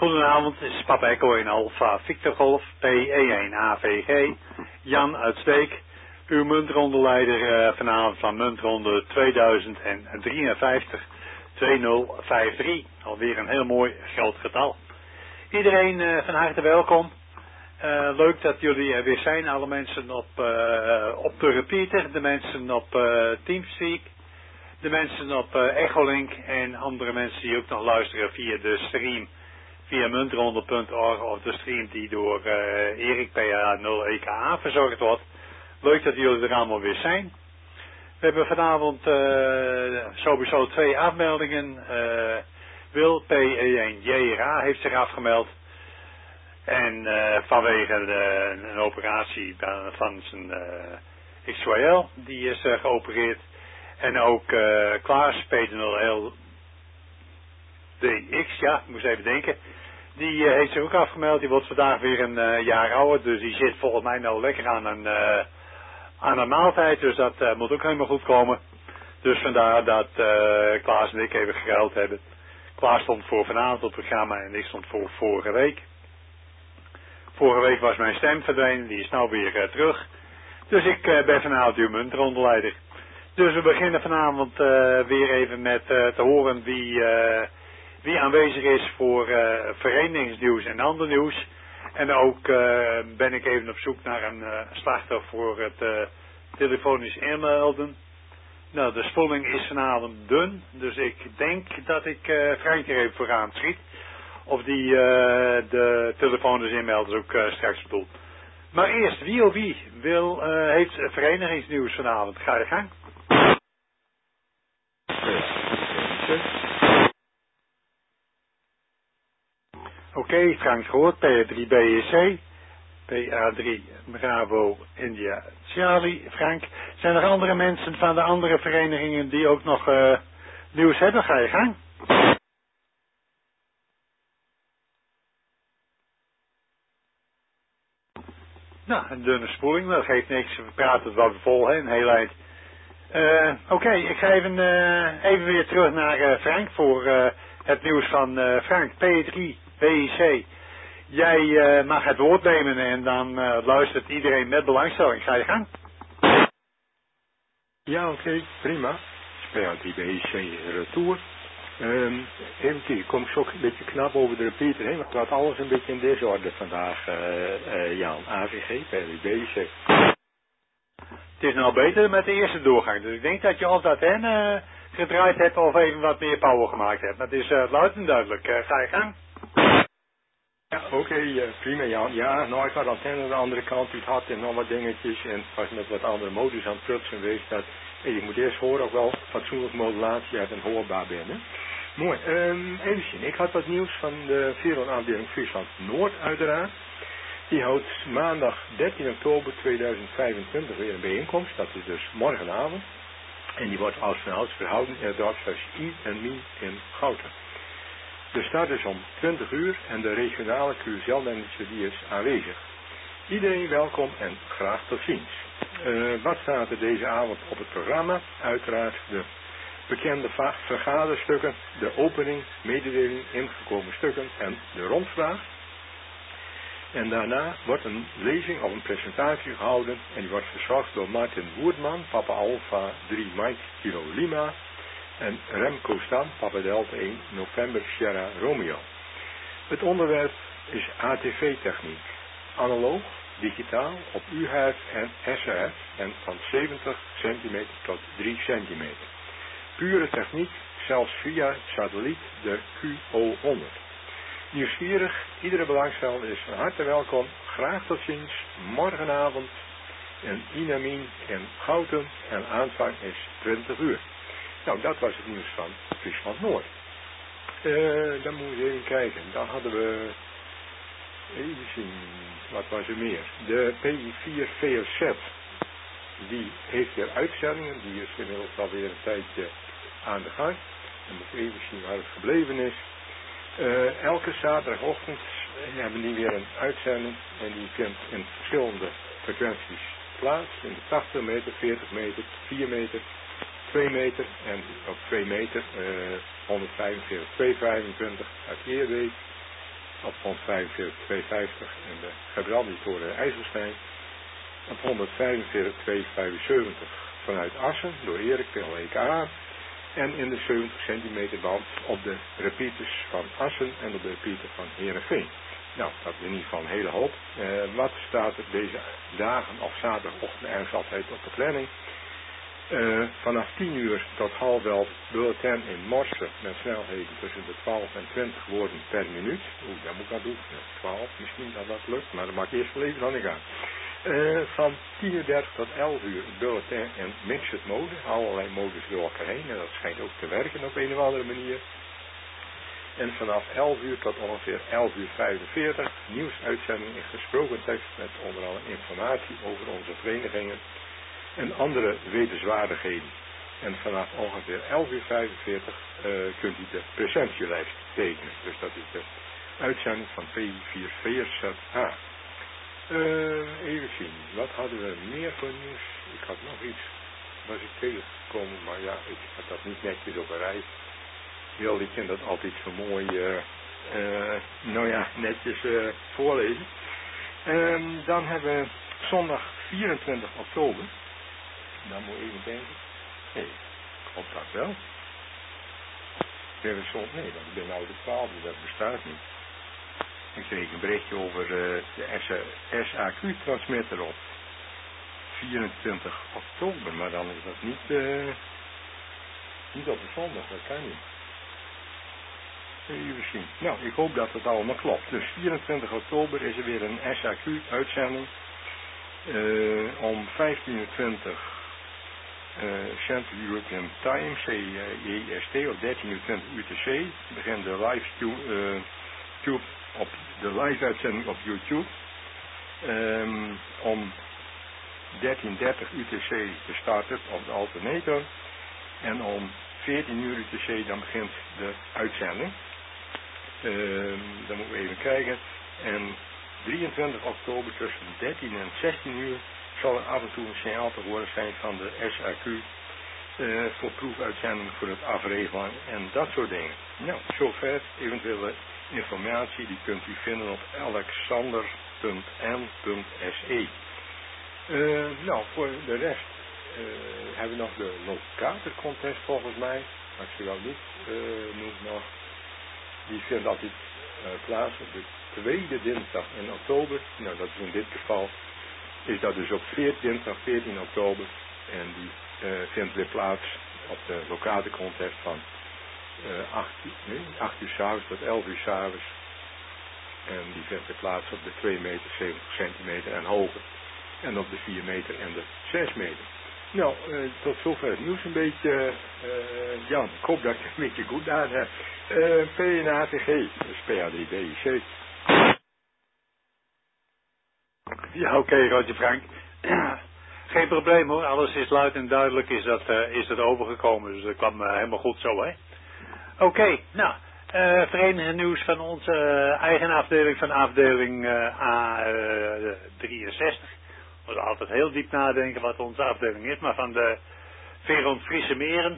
Goedenavond, dit is Papa Echo in Alpha Victor Golf, PE1 AVG, Jan uit Steek, uw muntrondeleider vanavond van muntronde 2053, 2053, alweer een heel mooi groot getal. Iedereen van harte welkom, leuk dat jullie er weer zijn, alle mensen op de repeater, de mensen op Teamspeak, de mensen op Echolink en andere mensen die ook nog luisteren via de stream. Via muntronde.org of de stream die door Erik PA0EKA verzorgd wordt. Leuk dat jullie er allemaal weer zijn. We hebben vanavond sowieso 2 afmeldingen. Wil PE1JRA heeft zich afgemeld. En vanwege een operatie van zijn XYL, die is geopereerd. En ook Klaas P0L DX, ja, ik moest even denken. Die heeft zich ook afgemeld. Die wordt vandaag weer een jaar ouder. Dus die zit volgens mij nou lekker aan een maaltijd. Dus dat moet ook helemaal goed komen. Dus vandaar dat Klaas en ik even geruild hebben. Klaas stond voor vanavond op het programma en ik stond voor vorige week. Vorige week was mijn stem verdwenen. Die is nou weer terug. Dus ik ben vanavond uw muntrondeleider. Dus we beginnen vanavond weer even met te horen wie aanwezig is voor verenigingsnieuws en ander nieuws. En ook ben ik even op zoek naar een slachtoffer voor het telefonisch inmelden. Nou, de spoeling is vanavond dun, dus ik denk dat ik Frank er even vooraan schiet. Of die de telefonisch inmelders ook straks bedoelt. Maar eerst, wie heeft verenigingsnieuws vanavond? Ga je gang. Oké, Frank gehoord, PA3 BEC, PA3 Bravo India Charlie, Frank. Zijn er andere mensen van de andere verenigingen die ook nog nieuws hebben? Ga je gang. Nou, een dunne spoeling, dat geeft niks. We praten het wel vol, hè, een hele eind. Oké, ik ga even weer terug naar Frank voor het nieuws van Frank, P3 BIC. Jij mag het woord nemen en dan luistert iedereen met belangstelling. Ga je gang? Ja, oké, prima. PA3 BIC retour. Even kom ik ook een beetje knap over de repeater heen, want het gaat alles een beetje in deze orde vandaag, Jan. AVG, P3 BIC. Het is nou beter met de eerste doorgang, dus ik denk dat je of dat gedraaid hebt of even wat meer power gemaakt hebt. Dat is luid en duidelijk. Ga je gang? Ja, oké, prima Jan. Ja, nou ik had antenne aan de andere kant, het had en nog wat dingetjes en was met wat andere modus aan het prutsen geweest. Dat, je moet eerst horen of wel fatsoenlijke modulatie uit en hoorbaar ben. Hè? Mooi, even zien. Ik had wat nieuws van de Veronafdeling Friesland Noord uiteraard. Die houdt maandag 13 oktober 2025 weer een bijeenkomst. Dat is dus morgenavond. En die wordt als vanouds verhouden in het dorpshuis I en Mien in Gouten. De start is om 20 uur en de regionale QSL-manager die is aanwezig. Iedereen welkom en graag tot ziens. Wat staat er deze avond op het programma? Uiteraard de bekende vergaderstukken, de opening, mededeling, ingekomen stukken en de rondvraag. En daarna wordt een lezing of een presentatie gehouden en die wordt verzorgd door Martin Woerdman, Papa Alpha 3 Mike Kilo Lima en Remco Stam, Papa Delta 1 November Sierra Romeo. Het onderwerp is ATV-techniek, analoog, digitaal, op UHF en SHF en van 70 cm tot 3 cm. Pure techniek, zelfs via satelliet de QO100. Nieuwsgierig, iedere belangstellende is van harte welkom. Graag tot ziens, morgenavond in Inamin in Gouten en aanvang is 20 uur. Nou, dat was het nieuws van Friesland Noord. Dan moeten we even kijken. Dan hadden we, even zien, wat was er meer? De PI4 VOZ, die heeft weer uitzendingen. Die is inmiddels alweer een tijdje aan de gang. Dan moet ik even zien waar het gebleven is. Elke zaterdagochtend hebben die weer een uitzending en die vindt in verschillende frequenties plaats. In de 80 meter, 40 meter, 4 meter, 2 meter en op 2 meter 145, 225 uit Eerbeek, op 145,250 en de Gebrandi-toren IJsselstein op 145,275 vanuit Assen door Erik PLEK en in de 70 centimeter band op de repeaters van Assen en op de repeater van Heerenveen. Nou, dat is in ieder geval een hele hoop. Wat staat er deze dagen of zaterdagochtend ergens altijd op de planning? Vanaf 10 uur tot 10:30 bulletin in Morsen met snelheden tussen de 12 en 20 woorden per minuut. Oeh, dat moet ik aan doen. 12 misschien dat lukt, maar dat maak ik eerst wel even aan de gang. Van 10:30 tot 11 uur bulletin en mixed mode. Allerlei modes door elkaar heen en dat schijnt ook te werken op een of andere manier. En vanaf 11 uur tot ongeveer 11:45 nieuwsuitzending in gesproken tekst met onder andere informatie over onze verenigingen en andere wetenswaardigheden. En vanaf ongeveer 11:45 kunt u de presentielijst tekenen. Dus dat is de uitzending van P4VZH. Even zien, wat hadden we meer voor nieuws? Ik had nog iets, was ik tegengekomen, maar ja, ik had dat niet netjes op een rij. Wil ik vind dat altijd zo mooi, netjes voorlezen. Dan hebben we zondag 24 oktober. Dan moet ik even denken. Nee, klopt dat wel? Nee, want ik ben nou de 12e, dat bestaat niet. Ik kreeg een berichtje over de SAQ-transmitter op 24 oktober, maar dan is dat niet op de zondag, dat kan niet. Even zien. Nou, ik hoop dat het allemaal klopt. Dus 24 oktober is er weer een SAQ-uitzending. Om 15:20 Central European Time, CEST, op 13:20 UTC. Begint de live-uitzending op YouTube. Om 13:30 UTC de start-up of de alternator. En om 14 uur UTC dan begint de uitzending. Dan moeten we even kijken. En 23 oktober tussen 13 en 16 uur zal er af en toe een signaal te horen zijn van de SAQ voor proefuitzending voor het afregelen en dat soort dingen. Nou, zover eventuele informatie die kunt u vinden op alexander.n.se. Nou, voor de rest hebben we nog de locatorcontest volgens mij. Als je wel niet noemt nog. Die vindt altijd plaats op de tweede dinsdag in oktober. Nou, dat is in dit geval. Is dat dus op dinsdag 14 oktober. En die vindt weer plaats op de locatorcontest van 8 uur 's avonds tot 11 uur 's avonds. En die vindt weer plaats op de 2 meter 70 centimeter en hoger. En op de 4 meter en de 6 meter. Nou, tot zover het nieuws een beetje. Jan, ik hoop dat ik het een beetje goed aan heb. PNATG, dus PA3BIC. Ja, oké, Roger Frank. Geen probleem hoor, alles is luid en duidelijk is dat overgekomen, dus dat kwam helemaal goed zo, hè. Oké, nou, vereniging nieuws van onze eigen afdeling, van afdeling A63. We moeten altijd heel diep nadenken wat onze afdeling is, maar van de Veron Friese Meren.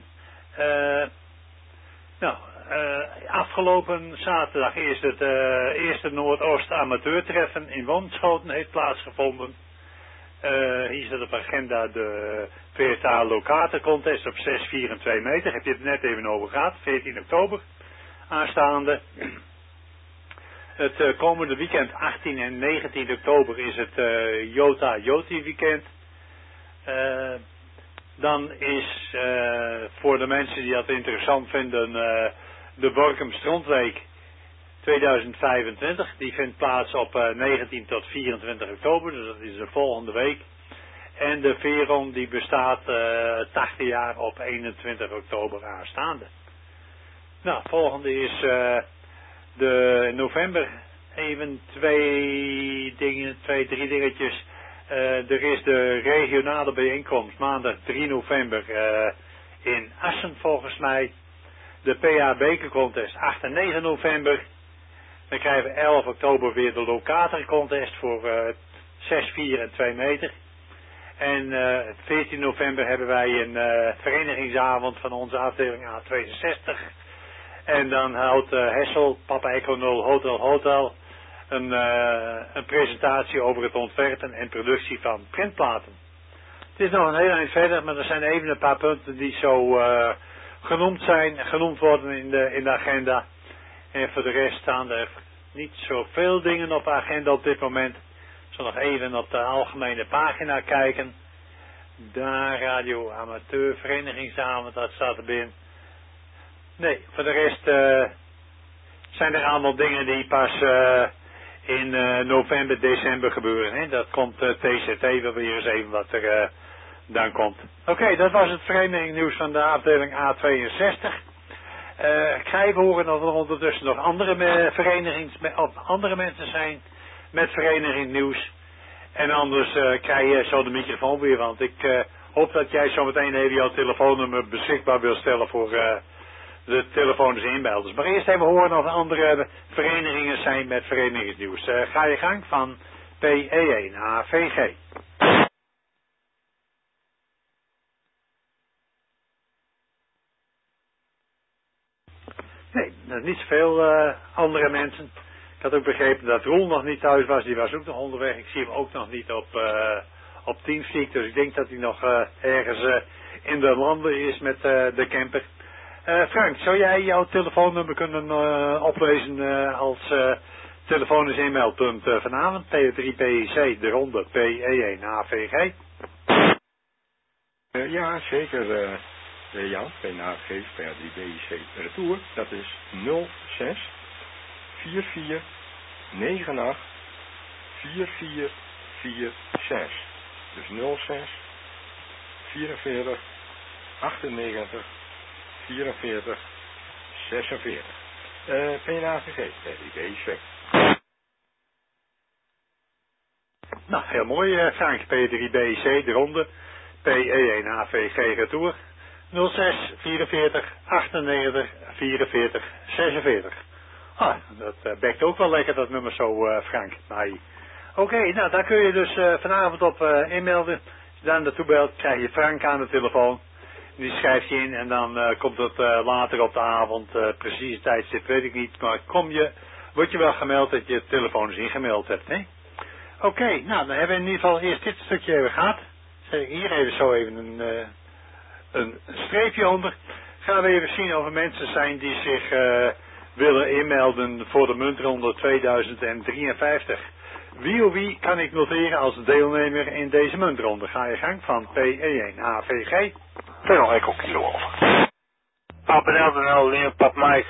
Afgelopen zaterdag is het eerste Noordoost amateurtreffen in Wonschoten heeft plaatsgevonden. Hier staat op agenda de VSA Locator Contest op 6, 4 en 2 meter. Heb je het net even over gehad, 14 oktober aanstaande. Het komende weekend 18 en 19 oktober is het Jota-Joti weekend. Dan is voor de mensen die dat interessant vinden de Borkum Strandweek 2025. Die vindt plaats op 19 tot 24 oktober, dus dat is de volgende week. En de Veron die bestaat 80 jaar op 21 oktober aanstaande. Nou, volgende is de november. Even 2, 3 dingetjes. Er is de regionale bijeenkomst maandag 3 november in Assen volgens mij. De PA Bekercontest 8 en 9 november. Dan krijgen we 11 oktober weer de Locator Contest voor 6, 4 en 2 meter. En 14 november hebben wij een verenigingsavond van onze afdeling A62. En dan houdt Hessel, Papa Echo 0 Hotel een presentatie over het ontwerpen en productie van printplaten. Het is nog een heel eind verder, maar er zijn even een paar punten die zo genoemd worden in de agenda. En voor de rest staan er niet zoveel dingen op de agenda op dit moment. Ik zal nog even op de algemene pagina kijken. Daar Radio Amateur Verenigingsavond, dat staat er binnen. Nee, voor de rest zijn er allemaal dingen die pas in november, december gebeuren. Hè? Dat komt TCT wel weer eens even wat er dan komt. Oké, dat was het verenigingnieuws van de afdeling A62. Ik ga even horen of er ondertussen nog andere mensen zijn met verenigingnieuws. En anders krijg je zo de microfoon weer, want ik hoop dat jij zo meteen even jouw telefoonnummer beschikbaar wil stellen voor de telefonische inbeelders. Maar eerst even horen of er andere verenigingen zijn met verenigingsnieuws. Ga je gang van PE1 AVG. Nee, niet zoveel andere mensen. Ik had ook begrepen dat Roel nog niet thuis was. Die was ook nog onderweg. Ik zie hem ook nog niet op Teamspeak. Dus ik denk dat hij nog ergens in de landen is met de camper. Frank, zou jij jouw telefoonnummer kunnen oplezen als telefonisch e-mailpunt vanavond? P3PIC, de ronde PE1 AVG. Ja, zeker. Jan, PNAVG, P3PIC retour. Dat is 06 44 98 4446. Dus 06 44 98 44 46. PNAVG, P3PIC. Nou, heel mooi, Frank. P3BC, de ronde. PE1 AVG retour. 06 44 98 44 46. Ah, dat bekt ook wel lekker, dat nummer zo, Frank. Oké, nou, daar kun je dus vanavond op inmelden. Als je daar naartoe belt, krijg je Frank aan de telefoon. Die schrijft je in en dan komt het later op de avond, precieze tijdstip weet ik niet, maar word je wel gemeld dat je telefonisch ingemeld hebt, hè? Oké, nou, dan hebben we in ieder geval eerst dit stukje even gehad. Zet hier even zo even een streepje onder. Gaan we even zien of er mensen zijn die zich willen inmelden voor de muntronde 2053. Wie kan ik noteren als deelnemer in deze muntronde? Ga je gang van PE1 AVG. Penal Echo Kilo over. Papa Delta Leon Pap Mike.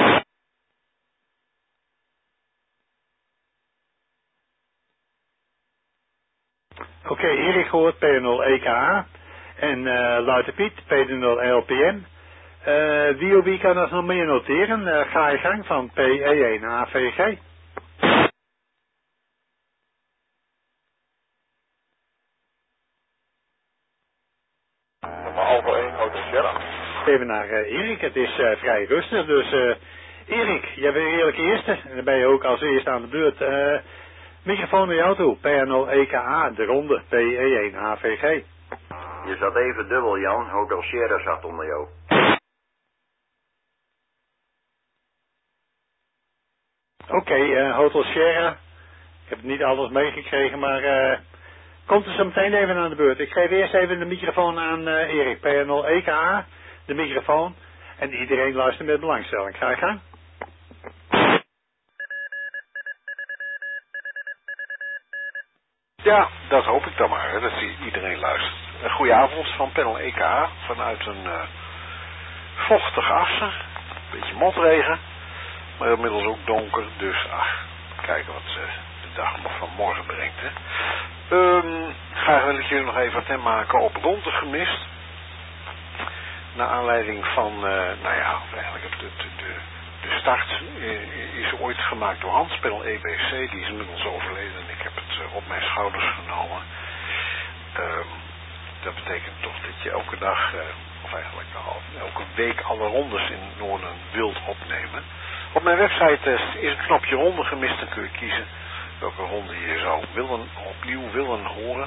Oké, Erik hoort P0 EKA en Luiter Piet P0 LPM. Wie kan dat nog meer noteren? Ga je gang van PE1 AVG. Alfa 1 Hotel Sierra. Even naar Erik, het is vrij rustig, dus Erik, jij bent eerlijk eerste en dan ben je ook als eerste aan de beurt. Microfoon naar jou toe, P0 EKA, de ronde, PE1 AVG. Je zat even dubbel, Jan. Hotel Sierra zat onder jou. Oké, Hotel Sierra. Ik heb niet alles meegekregen, maar komt er zo meteen even aan de beurt. Ik geef eerst even de microfoon aan Erik. P0 EKA, de microfoon. En iedereen luistert met belangstelling. Ga je gang. Ja, dat hoop ik dan maar, hè, dat iedereen luistert. Een goede avond van Panel EK vanuit een vochtige Assen. Een beetje motregen, maar inmiddels ook donker, dus kijken wat de dag nog van morgen brengt. Hè. Graag wil ik jullie nog even attent maken op Ronde gemist. Naar aanleiding van, eigenlijk de start is ooit gemaakt door Hans Panel EBC, die is inmiddels overleden en ik heb het op mijn schouders genomen. Dat betekent toch dat je elke dag, of eigenlijk elke week alle rondes in Noorden wilt opnemen. Op mijn website is het knopje ronde gemist, dan kun je kiezen welke ronde je zou opnieuw willen horen.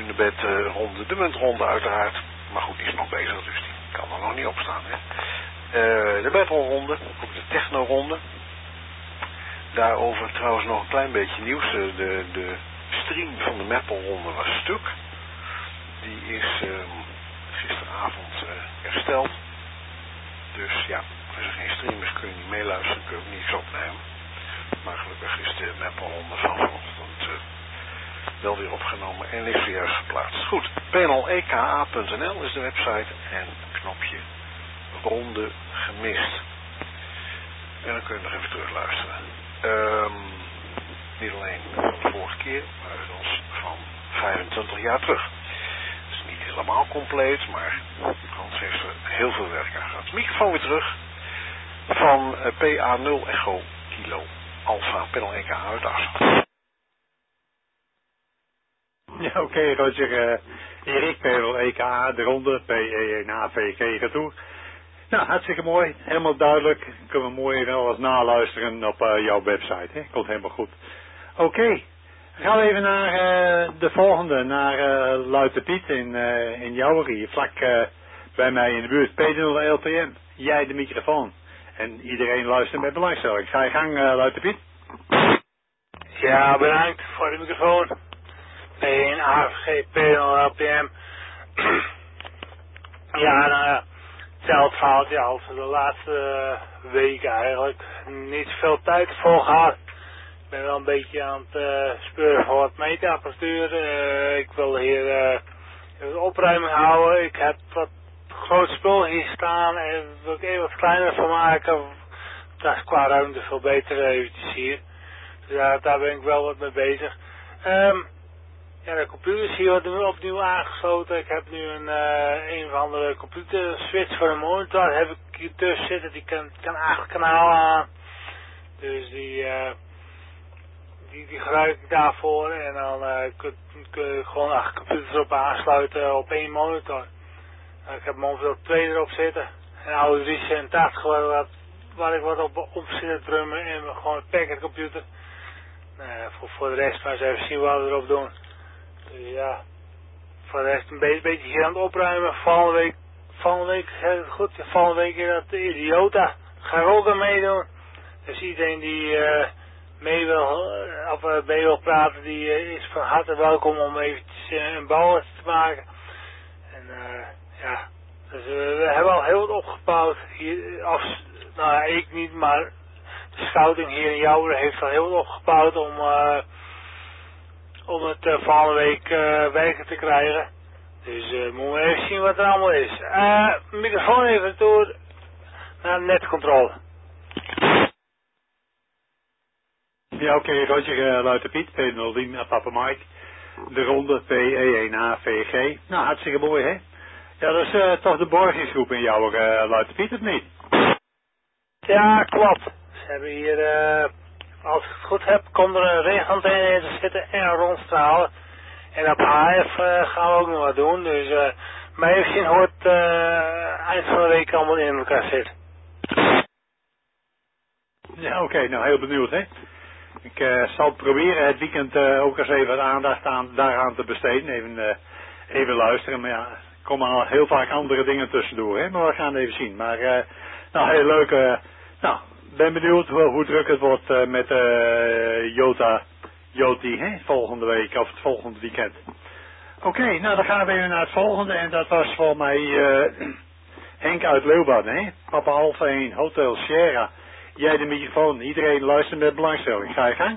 Hunebed ronde, de muntronde uiteraard. Maar goed, die is nog bezig, dus die kan er nog niet op staan. Hè? De battle-ronde, ook de techno-ronde. Daarover trouwens nog een klein beetje nieuws. De stream van de Meppel-ronde was stuk. Die is gisteravond hersteld. Dus ja, als er geen stream is kun je niet meeluisteren, kun je ook niets opnemen. Maar gelukkig is de Meppel-ronde van vanochtend wel weer opgenomen en is weer geplaatst. Goed, paneleka.nl is de website en knopje ronde gemist. En dan kun je nog even terugluisteren. Niet alleen van de vorige keer, maar zelfs van 25 jaar terug. Dus niet helemaal compleet, maar Hans heeft er heel veel werk aan gehad. Microfoon weer terug van PA0 Echo Kilo Alpha Panel EK uit Assen. Ja, oké, Roger. Erik, Panel EK, de ronde, PE1AVG retour. Nou, hartstikke mooi. Helemaal duidelijk. Kunnen we mooi wel eens naluisteren op jouw website. Hè? Komt helemaal goed. Oké. Gaan we even naar de volgende. Naar Luiter Piet in Jouwerie. Vlak bij mij in de buurt. P0 LTM. Jij de microfoon. En iedereen luistert met belangstelling. Ga je gang, Luiter Piet. Ja, bedankt voor de microfoon. P1 AVG P0 LTM. Ja, nou ja. Hetzelfde verhaaltje als de laatste weken eigenlijk. Niet veel tijd ervoor gehad. Ik ben wel een beetje aan het speuren voor wat meetapparatuur. Ik wil hier een opruiming houden. Ik heb wat groot spul hier staan en wil ik even wat kleiner van maken. Dat is qua ruimte veel beter eventjes hier. Dus daar ben ik wel wat mee bezig. Ja, de computer is hier nu opnieuw aangesloten. Ik heb nu een of andere computer switch voor de monitor. Heb ik hier tussen zitten. Die kan 8 kanalen aan. Dus die gebruik ik daarvoor. En dan kun je gewoon 8 computers op aansluiten op 1 monitor. Ik heb momenteel 2 erop zitten. Een oude 386 waar ik wat op zit te drummen. En gewoon een packet computer. Voor de rest maar eens even zien wat we erop doen. Ja, voor de rest een beetje hier aan het opruimen. Volgende week het goed. Volgende week dat de Idiota. Ga ik ook aan meedoen. Dus iedereen die mee wil praten, die is van harte welkom om eventjes een bouwers te maken. En ja, dus we hebben al heel wat opgebouwd. Hier, nou ik niet, maar de scouting hier in Jouweren heeft al heel wat opgebouwd om het volgende week werken te krijgen. Dus moeten we even zien wat er allemaal is. Microfoon even door naar de netcontrole. Ja, oké, Roger, Luiter Piet, P010, Papa Mike. De ronde PE1AVG. Nou, hartstikke mooi, hè? Ja, dat is toch de borgingsgroep in jouw Luiter Piet, of niet? Ja, klopt. Ze hebben hier, als ik het goed heb, komt er een regenantenne in te zitten en een rondstralen. En op HF gaan we ook nog wat doen. Dus, maar even zien hoe het eind van de week allemaal in elkaar zit. Ja, oké, nou heel benieuwd, hè? Ik zal proberen het weekend ook eens even wat aandacht daaraan te besteden. Even luisteren, maar ja, er komen al heel vaak andere dingen tussendoor, hè? Maar we gaan even zien. Maar, nou, heel leuk. Nou, ben benieuwd hoe druk het wordt met Joti, hè? Volgende week of het volgende weekend. Oké, nou dan gaan we even naar het volgende. En dat was voor mij Henk uit Leeuwarden, hè? Papa Alpha 1, Hotel Sierra. Jij de microfoon, iedereen luistert met belangstelling. Ga je gang?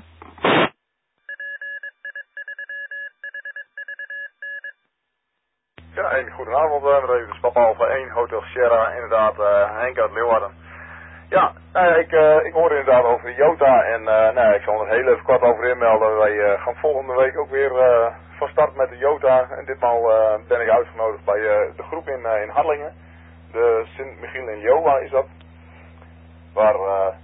Ja, een goedenavond, dit is Papa Alpha 1, Hotel Sierra, inderdaad, Henk uit Leeuwarden. Ja, ik hoorde inderdaad over de Jota en ik zal er heel even kort over inmelden. Wij gaan volgende week ook weer van start met de Jota en ditmaal ben ik uitgenodigd bij de groep in Harlingen. De Sint-Michiel en Joa is dat. Waar,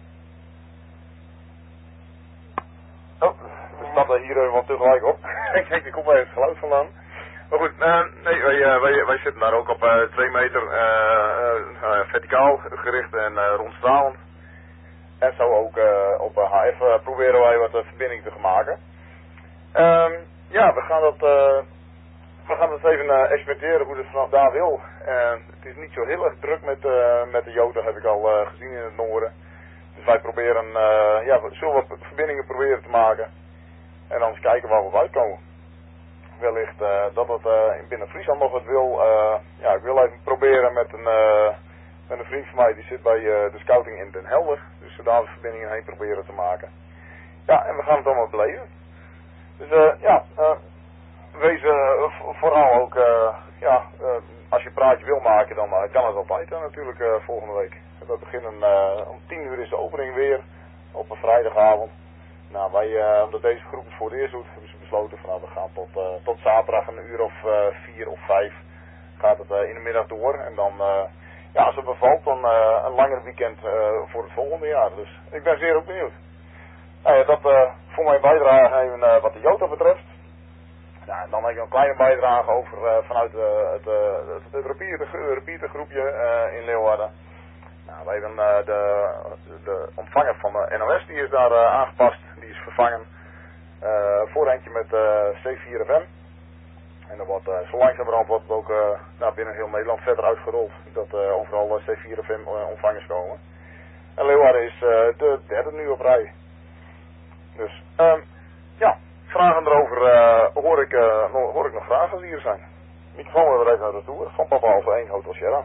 we starten hier even wat tegelijk op. Kijk, ik kom even het geluid vandaan. Maar goed, wij zitten daar ook op 2 meter verticaal gericht en rondstralend. En zo ook op HF proberen wij wat verbinding te maken. Ja, we gaan dat we gaan het even experimenteren hoe het vanaf daar wil. Het is niet zo heel erg druk met de Jota, heb ik al gezien in het noorden. Dus wij proberen, we zullen wat verbindingen proberen te maken. En dan eens kijken waar we uitkomen. Wellicht dat het binnen Friesland nog wat wil. Ik wil even proberen met een vriend van mij, die zit bij de scouting in Den Helder. Dus we daar de verbindingen heen proberen te maken. Ja, en we gaan het allemaal beleven. Dus wees vooral ook, als je een praatje wil maken, dan kan het altijd natuurlijk volgende week. We beginnen om 10 uur is de opening weer op een vrijdagavond. Nou, omdat deze groep het voor het eerst doet, hebben ze besloten van we gaan tot zaterdag een uur of 4 of 5 gaat het in de middag door. En dan, als het bevalt, dan een langer weekend voor het volgende jaar. Dus ik ben zeer ook benieuwd. Dat voor mijn bijdrage even wat de Jota betreft. Nou, en dan heb ik een kleine bijdrage over vanuit het repeatergroepje in Leeuwarden. Nou, wij hebben de ontvanger van de NOS, die is daar aangepast, die is vervangen. Vooreindje met C4FM. En dan wordt zo langzamerhand wordt het ook binnen heel Nederland verder uitgerold, dat overal C4FM ontvangers komen. En Leeuwarden is de derde nu op rij. Dus, vragen erover hoor ik nog graag als die hier zijn. Microfoon weer even naar de toer van Papa Alpha 1 Hotel Sierra.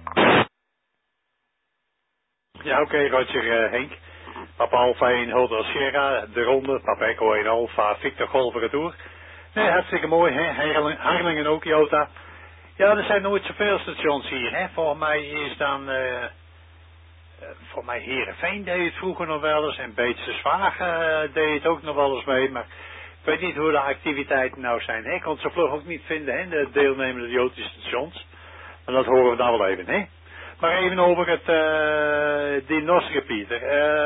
Ja, oké, Roger Henk. Papa Alpha 1 Hotel Sierra, de ronde, Papa Echo 1 Alpha, Victor Golf retour. Nee, hartstikke mooi, hè. Harlingen ook, Jota. Ja, er zijn nooit zoveel stations hier, hè. Volgens mij is dan, voor mij Heerenveen deed het vroeger nog wel eens en Beetse Zwagen deed het ook nog wel eens mee, maar ik weet niet hoe de activiteiten nou zijn, hè. Ik kon het zo vlug ook niet vinden, hè, de deelnemende Jotische stations. Maar dat horen we dan wel even, hè. Maar even over die NOS-repeater.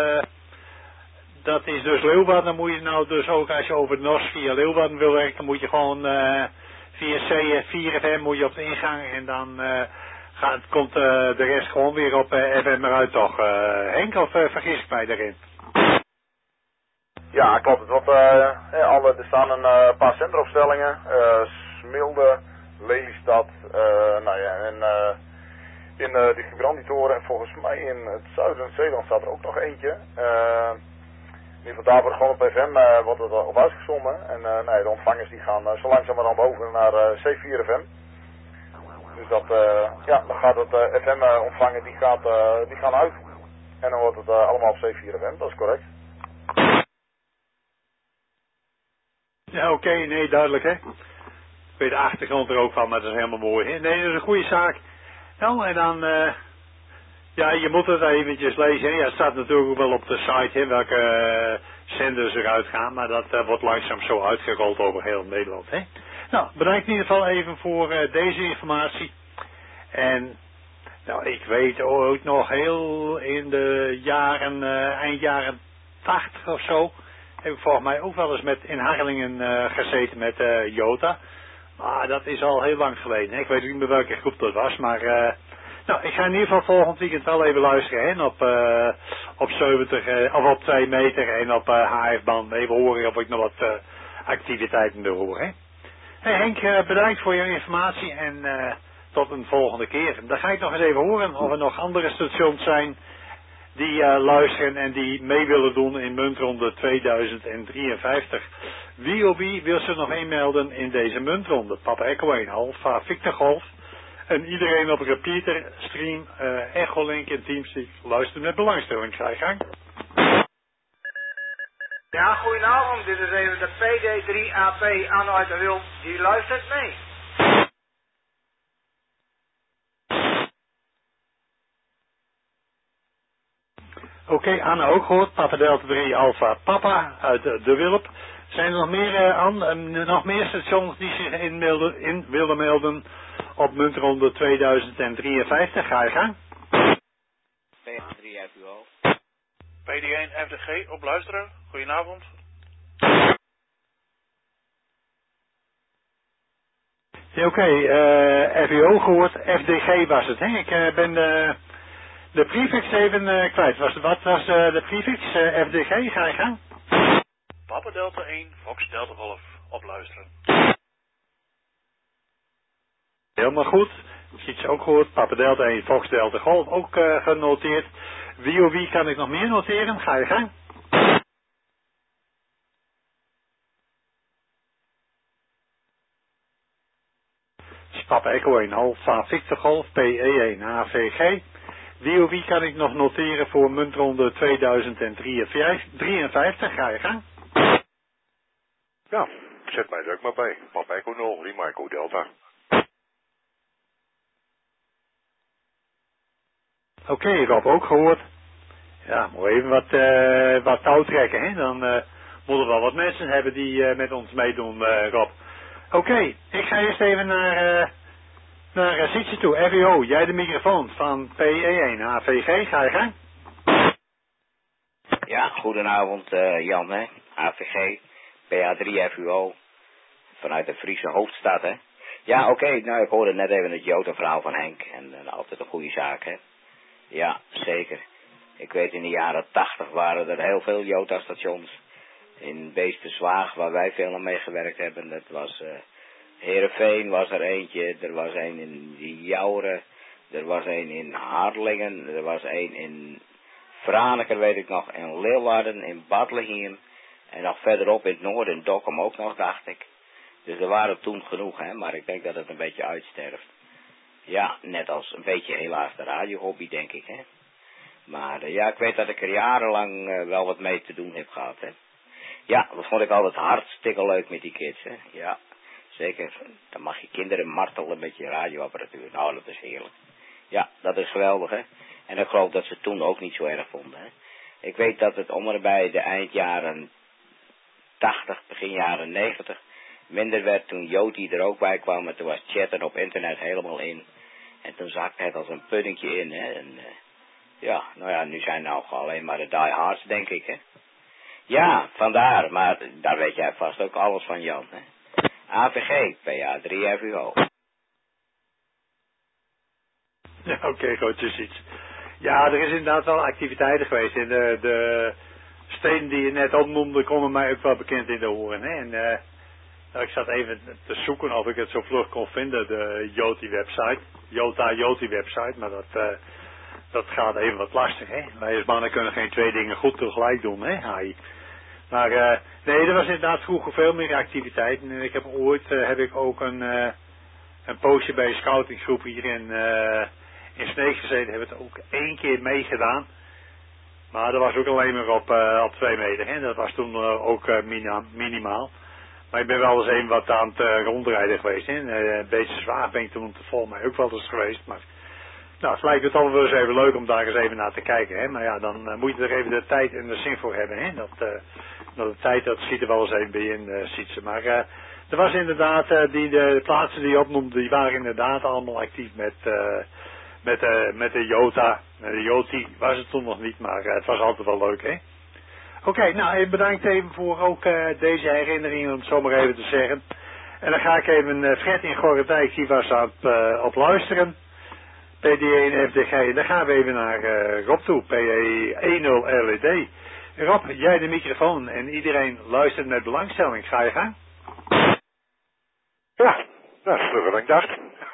Dat is dus Leeuwarden. Dan moet je nou dus ook als je over de NOS via Leeuwarden wil werken, moet je gewoon via C4FM moet je op de ingang en dan komt de rest gewoon weer op FM eruit toch. Henk, of vergis ik mij daarin? Ja, klopt. Er staan een paar centeropstellingen. Smilde, Lelystad, in de Gibranditoren en volgens mij in het zuiden van Zeeland staat er ook nog eentje. In ieder geval daar wordt gewoon op FM wordt het op uitgezonden. En de ontvangers die gaan zo langzamerhand over naar C4FM. Dus dan gaat het FM ontvangen, die gaan uit. En dan wordt het allemaal op C4FM, dat is correct. Ja, oké, nee, duidelijk, hè. Ik weet de achtergrond er ook van, maar dat is helemaal mooi, hè. Nee, dat is een goede zaak. Nou, en dan, je moet het eventjes lezen, hè. Ja, het staat natuurlijk ook wel op de site, hè, welke zenders eruit gaan, maar dat wordt langzaam zo uitgerold over heel Nederland, hè. Nou, bedankt in ieder geval even voor deze informatie. En, nou, ik weet ook nog heel in de jaren, eind jaren 80 of zo, heb ik volgens mij ook wel eens in Harlingen gezeten met Jota. Maar dat is al heel lang geleden. Hè? Ik weet niet meer welke groep dat was, maar ik ga in ieder geval volgend weekend wel even luisteren, hè? Op 70 of op 2 meter en op HF-band. Even horen of ik nog wat activiteiten wil horen. Hè? Hey Henk, bedankt voor je informatie en tot een volgende keer. Dan ga ik nog eens even horen of er nog andere stations zijn die luisteren en die mee willen doen in muntronde 2053. Wie of wie wil zich nog inmelden in deze muntronde? Papa Echo 1 Alpha, Victor Golf. En iedereen op repeater, stream, Echolink en Teamspeak luistert met belangstelling. Ga je gang. Ja, goedenavond. Dit is even de PD3AP Anno uit de Wild. Die luistert mee. Oké, Anna ook gehoord. Papa Delta 3 Alpha Papa uit de Wilp. Zijn er nog meer stations die zich in willen melden op muntronde 2053? Ga je gang. PD3 heeft u al. PD1 FDG op luisteren. Goedenavond. Ja, oké, FIO gehoord. FDG was het, hè? Ik ben de prefix even kwijt. Wat was de prefix? FDG, ga je gang. Papa Delta 1, Fox Delta Golf, op luisteren. Helemaal goed. Ziet ze ook goed. Papa Delta 1, Fox Delta Golf ook genoteerd. Wie kan ik nog meer noteren? Ga je gang. Papa Echo 1, Alpha Victor Golf, PE1, AVG. Wie kan ik nog noteren voor muntronde 2053? Ga je gang. Ja, zet mij er ook maar bij. Papa Echo 0, Lima Echo Delta. Oké, Rob ook gehoord. Ja, moet even wat touw trekken, hè. Dan moeten we wel wat mensen hebben die met ons meedoen, Rob. Oké, ik ga eerst even naar Sietse toe. RVO, jij de microfoon van PE1, AVG, ga je gang. Ja, goedenavond Jan, hè. AVG, PA3 FUO, vanuit de Friese hoofdstad, hè. Ja, oké, nou ik hoorde net even het Jota-verhaal van Henk. En altijd een goede zaak, hè. Ja, zeker. Ik weet in de jaren 80 waren er heel veel Jota-stations. In Beesterswaag, waar wij veel aan meegewerkt hebben. Dat was Heerenveen was er eentje. Er was een in Jouren. Er was een in Harlingen. Er was een in Franeker, weet ik nog. In Leeuwarden, in Badlehiem. En nog verderop in het noorden, in Dokkum ook nog, dacht ik. Dus er waren toen genoeg, hè. Maar ik denk dat het een beetje uitsterft. Ja, net als een beetje helaas de radiohobby, denk ik, hè. Maar ja, ik weet dat ik er jarenlang wel wat mee te doen heb gehad, hè. Ja, dat vond ik altijd hartstikke leuk met die kids, hè. Ja, zeker. Dan mag je kinderen martelen met je radioapparatuur. Nou, dat is heerlijk. Ja, dat is geweldig, hè. En ik geloof dat ze het toen ook niet zo erg vonden, hè. Ik weet dat het om en bij de eindjaren 80, begin jaren 90 minder werd toen Joti er ook bij kwam. En toen was chatten op internet helemaal in. En toen zakte het als een puddingje in, hè. En ja, nou ja, nu zijn nou alleen maar de diehards, denk ik, hè. Ja, vandaar, maar daar weet jij vast ook alles van, Jan, hè. AVG, PA3 FUO. Ja, oké, goed, je ziet. Ja, er is inderdaad wel activiteiten geweest. En de steden die je net opnoemde komen mij ook wel bekend in de oren, hè. En ik zat even te zoeken of ik het zo vlug kon vinden, de Joti-website. Jota-Joti-website, maar dat gaat even wat lastig, hè. Wij als mannen kunnen geen twee dingen goed tegelijk doen, hè, Hai. Maar nee, er was inderdaad vroeger veel meer activiteiten. En ik heb ooit ook een poosje bij een scoutinggroep hier in Sneek gezeten. Hebben we het ook 1 keer meegedaan. Maar dat was ook alleen maar op 2 meter, hè. Dat was toen ook minimaal. Maar ik ben wel eens even wat aan het rondrijden geweest, hè. Een beetje zwaar ben ik toen volgens mij ook wel eens geweest, maar nou, het lijkt het allemaal wel eens even leuk om daar eens even naar te kijken, hè. Maar ja, dan moet je er even de tijd en de zin voor hebben, hè. De tijd, dat schiet er wel eens even bij in, ziet ze. Maar er was inderdaad, de plaatsen die je opnoemde, die waren inderdaad allemaal actief met de Jota. De Joti was het toen nog niet, maar het was altijd wel leuk, hè. Oké, nou, bedankt even voor ook deze herinneringen, om het zo maar even te zeggen. En dan ga ik even Fred in Gorredijk, die was aan het op luisteren. PD1 FDG. Dan gaan we even naar Rob toe. PE10 LED. Rob, jij de microfoon en iedereen luistert met belangstelling. Ga je gang? Ja, dat is vlugger dan ik dacht.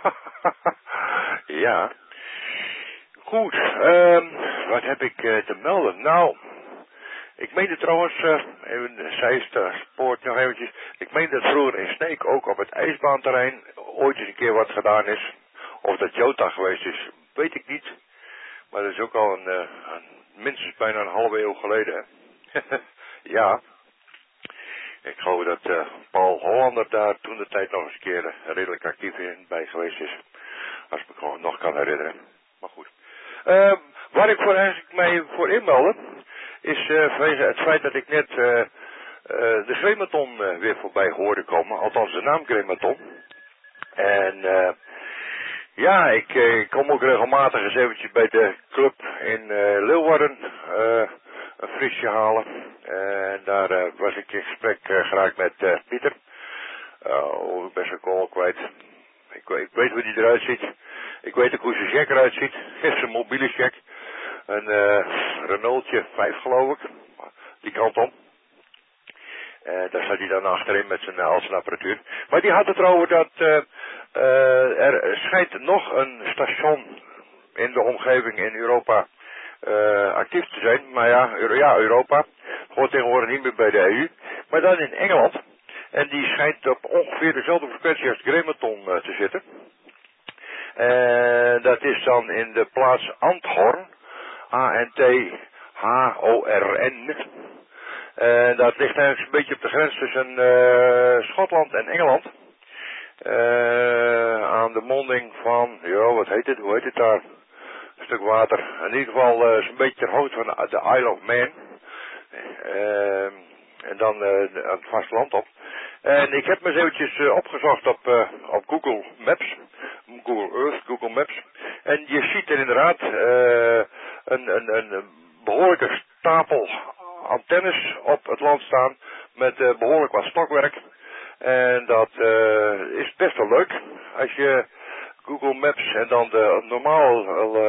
Ja. Goed, wat heb ik te melden? Nou, ik meende trouwens, even zijspoort nog eventjes. Ik meen dat vroeger in Sneek ook op het ijsbaanterrein ooit eens een keer wat gedaan is. Of dat Jota geweest is, weet ik niet. Maar dat is ook al minstens bijna een halve eeuw geleden. Ja. Ik geloof dat Paul Hollander daar toen de tijd nog eens een keer redelijk actief bij geweest is. Als ik me nog kan herinneren. Maar goed. Waar ik eigenlijk mij voor inmeldde, is vanwege het feit dat ik net de Grematon weer voorbij hoorde komen. Althans de naam Grematon. En ja, ik kom ook regelmatig eens eventjes bij de club in Leeuwarden een frisje halen. En daar was ik in gesprek geraakt met Pieter. Ik ben zijn call kwijt. Ik weet hoe die eruit ziet. Ik weet ook hoe zijn check eruit ziet. Het is een mobiele check. Een Renaultje 5 geloof ik. Die kant om. Daar zat hij dan achterin met al zijn apparatuur. Maar die had het erover dat er schijnt nog een station in de omgeving in Europa actief te zijn. Maar ja, Europa hoort tegenwoordig niet meer bij de EU. Maar dan in Engeland. En die schijnt op ongeveer dezelfde frequentie als Grematon te zitten. Dat is dan in de plaats Anthorn. A-N-T-H-O-R-N. Dat ligt eigenlijk een beetje op de grens tussen Schotland en Engeland. Aan de monding van, wat heet het? Hoe heet het daar? Een stuk water. In ieder geval is een beetje ter hoogte van de Isle of Man. En dan aan het vasteland op. En ik heb me eens eventjes opgezocht op Google Maps. Google Earth, Google Maps. En je ziet er inderdaad een behoorlijke stapel antennes op het land staan. Met behoorlijk wat stokwerk. En dat is best wel leuk. Als je Google Maps en dan de normaal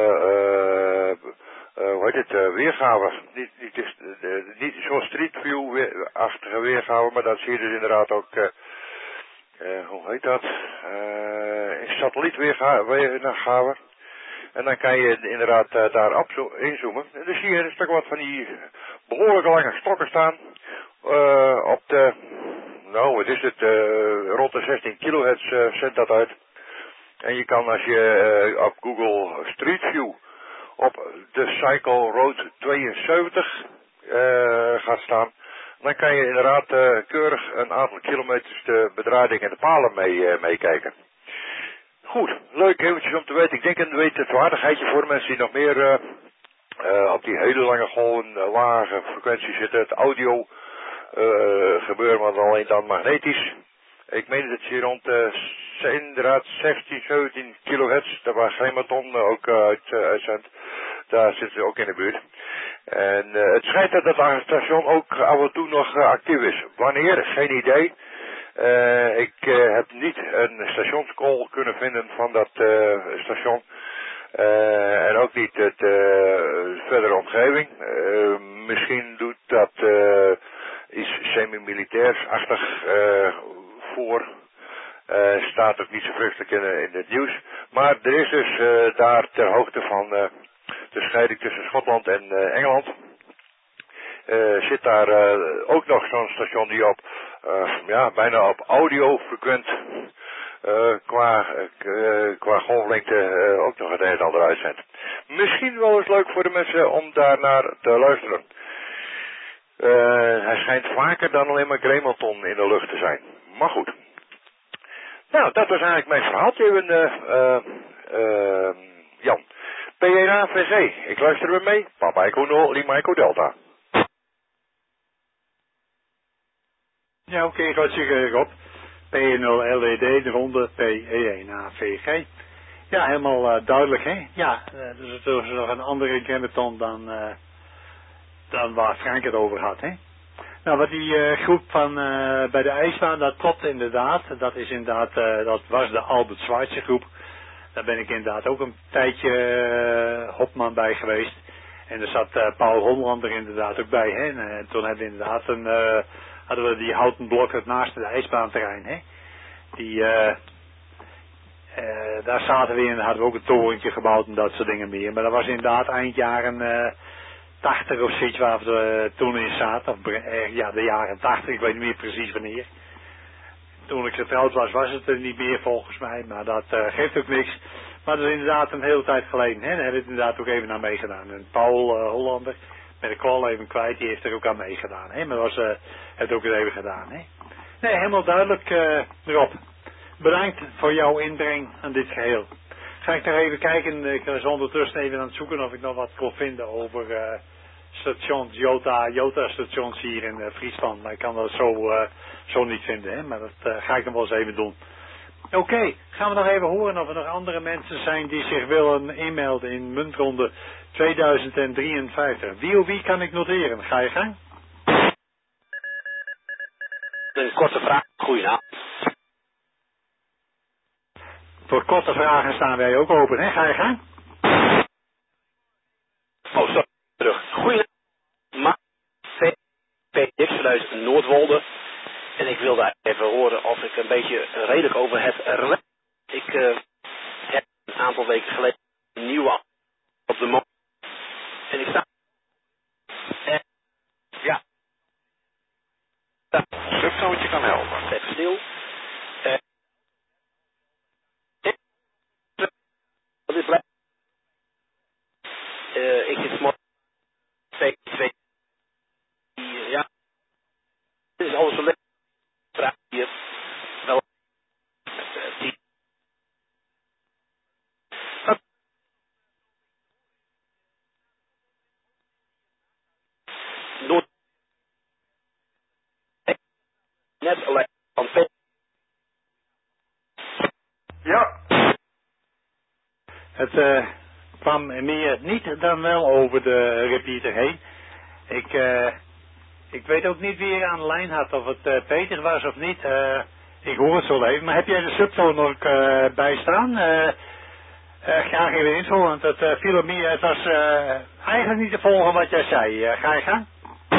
weergave. Niet zo'n Street View-achtige weergave, maar dan zie je dus inderdaad ook, hoe heet dat? Een satellietweergave. En dan kan je inderdaad daarop inzoomen. En dan zie je een stuk wat van die behoorlijk lange stokken staan. Op de, wat is het, rond de 16 kilohertz zendt dat uit. En je kan als je op Google Street View op de Cycle Road 72 gaat staan, dan kan je inderdaad keurig een aantal kilometers de bedrading en de palen meekijken. Goed, leuk eventjes om te weten. Ik denk een wetenswaardigheidje voor de mensen die nog meer op die hele lange golven, lage frequenties zitten. Het audio gebeuren, maar alleen dan magnetisch. Ik meen dat je rond inderdaad 16, 17 kilohertz, daar waar Grematon ook uitzendt, daar zitten ze ook in de buurt. En het schijnt dat het station ook af en toe nog actief is. Wanneer? Geen idee. Ik heb niet een stationscall kunnen vinden van dat station. En ook niet het verdere omgeving. Misschien doet dat iets semi-militairs-achtig voor. Staat ook niet zo vreselijk in het nieuws. Maar er is dus daar ter hoogte van de scheiding tussen Schotland en Engeland. Zit daar ook nog zo'n station die op bijna op audiofrequent qua golflengte ook nog het een en ander uitzendt. Misschien wel eens leuk voor de mensen om daar naar te luisteren. Hij schijnt vaker dan alleen maar Grematon in de lucht te zijn. Maar goed. Nou, dat was eigenlijk mijn verhaaltje even, Jan. PNA VG, ik luister weer mee. Papa Echo 0, Lima Echo Delta. Ja, oké, hartstikke Rob. P0 LED, de ronde PE1 AVG. Ja, helemaal duidelijk, hè? Ja, dus het is nog een andere Grematon dan waar Frank het over had, hè? Nou, wat die groep van bij de ijsbaan, dat klopt inderdaad. Dat is inderdaad, dat was de Albert Schweitzer groep. Daar ben ik inderdaad ook een tijdje hopman bij geweest. En er zat Paul Hollander inderdaad ook bij, hè? En toen hebben we inderdaad hadden we die houten blok naast het ijsbaanterrein, hè? Daar zaten we in en hadden we ook een torentje gebouwd en dat soort dingen meer. Maar dat was inderdaad eind jaren 80 of zoiets waar we toen in zaten. Of, de jaren 80, ik weet niet meer precies wanneer. Toen ik getrouwd was het er niet meer volgens mij, maar dat geeft ook niks. Maar dat is inderdaad een hele tijd geleden, hè? Daar hebben we inderdaad ook even aan meegedaan. En Paul Hollander, met de call even kwijt, die heeft er ook aan meegedaan, hè? Maar heeft het ook eens even gedaan, hè? Nee, helemaal duidelijk, Rob. Bedankt voor jouw inbreng aan dit geheel. Ga ik nog even kijken, ik was ondertussen even aan het zoeken of ik nog wat kon vinden over stations, Jota-stations hier in Friesland. Maar ik kan dat zo niet vinden, hè? Maar dat ga ik nog wel eens even doen. Oké, gaan we nog even horen of er nog andere mensen zijn die zich willen inmelden in muntronde 2053. Wie kan ik noteren? Ga je gang? Een korte vraag. Goedenavond. Voor korte vragen staan wij ook open, hè? Ga je gang? Oh, sorry. Terug. Goedenavond. VPX vanuit Noordwolde. En ik wilde even horen of ik een beetje redelijk over het relais. Ik heb een aantal weken geleden een nieuwe op de motor. En ik sta... ja. Subtoontje kan helpen. Even stil. Dit blijft. Ik zit morgen 2. Ja. Dit is alles zo lekker. Vraag hier. Wel. 10. Noord. Net alleen van P. Ja. Het kwam meer niet dan wel over de repeater heen. Ik weet ook niet wie je aan de lijn had, of het Peter was of niet. Ik hoor het zo even. Maar heb jij de subtoon nog bij staan? Graag even info, want het viel op meer. Het was eigenlijk niet te volgen wat jij zei. Ga je gang?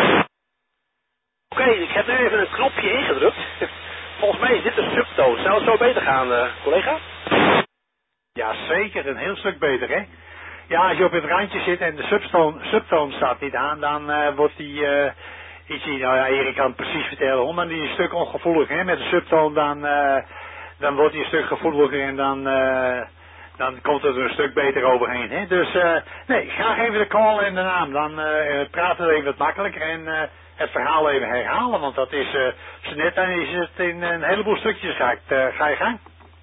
Oké, ik heb nu even een knopje ingedrukt. Volgens mij is dit een subtoon. Zou het zo beter gaan, collega? Ja, zeker. Een heel stuk beter, hè? Ja, als je op het randje zit en de subtoon staat niet aan, dan wordt die... nou ja, Erik kan het precies vertellen, hoor, maar die is een stuk ongevoelig, hè? Met de subtoon dan wordt hij een stuk gevoeliger en dan komt het er een stuk beter overheen, hè? Dus, nee, graag even de call en de naam. Dan praten we even wat makkelijker en het verhaal even herhalen, want dat is zo net dan is het in een heleboel stukjes ga je gang.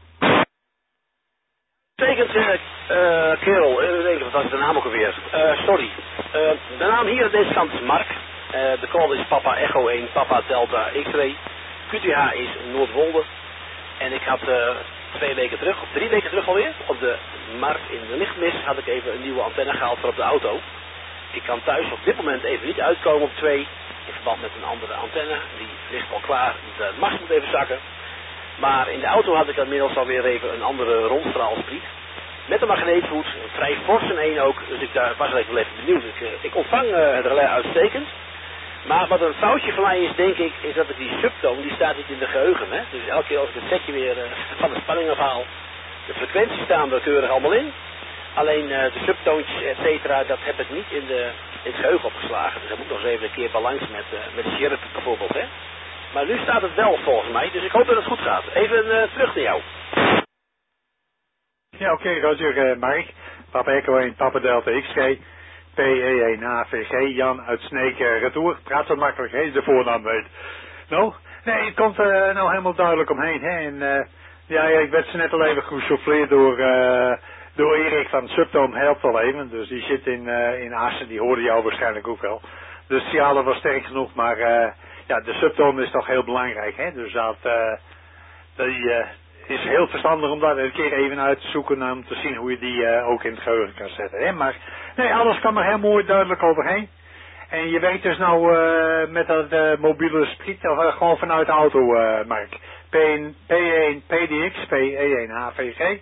Betekent, kerel, even, wat is de naam ook alweer? Sorry. De naam hier aan deze kant is Mark. De call is Papa Echo 1, Papa Delta X-ray. QTH is Noordwolde. En ik had 2 weken terug, of 3 weken terug alweer, op de markt in de lichtmis had ik even een nieuwe antenne gehaald voor op de auto. Ik kan thuis op dit moment even niet uitkomen op 2, in verband met een andere antenne. Die ligt al klaar, de mast moet even zakken. Maar in de auto had ik inmiddels alweer even een andere rondstraalspriet. Met een magneetvoet, vrij fors en 1 ook. Dus ik was er even benieuwd. Ik ontvang het relais uitstekend. Maar wat een foutje van mij is, denk ik, is dat ik die subtoon, die staat niet in de geheugen. Hè? Dus elke keer als ik het setje weer van de spanning afhaal, de frequenties staan er keurig allemaal in. Alleen de subtoontjes, et cetera, dat heb ik niet in het geheugen opgeslagen. Dus dan moet ik nog eens even een keer balans met Sjerp bijvoorbeeld, hè. Maar nu staat het wel volgens mij, dus ik hoop dat het goed gaat. Even terug naar jou. Ja, oké, Roger, Mark. Papa Echo 1, Papa Delta XG, PE1 AVG, Jan uit Sneek, retour. Praat zo makkelijk, hè, de voornaam weet. Nou, nee, het komt nou helemaal duidelijk omheen, hè. En ja, ik werd ze net al even gesouffleerd door Erik van Subtoon helpt al even. Dus die zit in Assen, die hoorde jou waarschijnlijk ook wel. Dus de signalen was sterk genoeg, maar ja, de subtoon is toch heel belangrijk, hè. Dus dat is heel verstandig om dat een keer even uit te zoeken om te zien hoe je die ook in het geheugen kan zetten, hè. Maar nee, alles kan er heel mooi duidelijk overheen. En je werkt dus nou met dat mobiele spriet of gewoon vanuit de auto, Mark. P1 PDX, P1 HVG.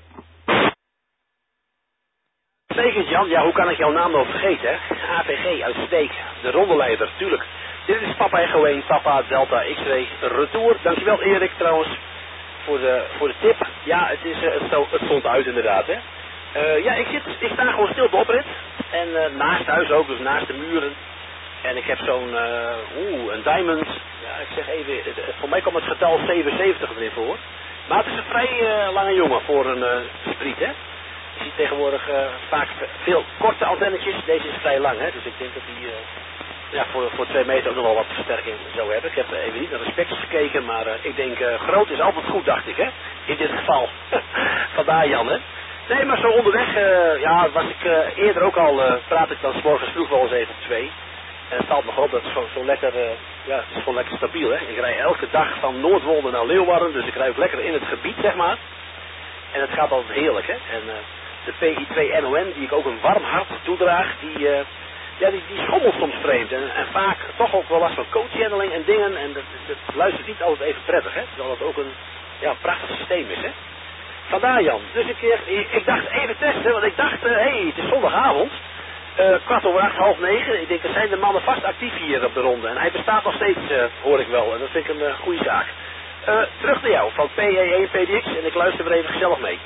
Zeker Jan, ja, hoe kan ik jouw naam nog vergeten, hè? AVG uit Steek, de rondeleider, tuurlijk. Dit is Papa Echo 1, Papa Delta X-ray, retour. Dankjewel Erik trouwens voor de tip. Ja, het stond uit inderdaad, hè. Ja, ik sta gewoon stil op de oprit. En naast huis ook, dus naast de muren. En ik heb zo'n, een diamond. Ja, ik zeg even, voor mij komt het getal 77 erin voor. Maar het is een vrij lange jongen voor een spriet, hè. Je ziet tegenwoordig vaak veel korte antennetjes. Deze is vrij lang, hè. Dus ik denk dat die voor 2 meter ook nog wel wat versterking zou hebben. Ik heb even niet naar de specs gekeken, maar ik denk groot is altijd goed, dacht ik, hè. In dit geval. Vandaar Jan, hè. Nee, maar zo onderweg, was ik eerder ook al, praat ik dan 's morgens vroeg wel eens even op 2. En het valt me op, dat is gewoon zo lekker, het is gewoon lekker stabiel, hè. Ik rij elke dag van Noordwolde naar Leeuwarden, dus ik rij ook lekker in het gebied, zeg maar. En het gaat altijd heerlijk, hè. En de PI2NON, die ik ook een warm hart toedraag, die schommelt soms vreemd. En vaak toch ook wel last van code-channeling en dingen. En dat luistert niet altijd even prettig, hè. Terwijl dat ook een prachtig systeem is, hè. Vandaar Jan. Dus ik dacht even testen, want ik dacht, het is zondagavond. 8:15, 8:30. Ik denk, er zijn de mannen vast actief hier op de ronde. En hij bestaat nog steeds, hoor ik wel. En dat vind ik een goede zaak. Terug naar jou, van PE1 PDX. En ik luister weer even gezellig mee.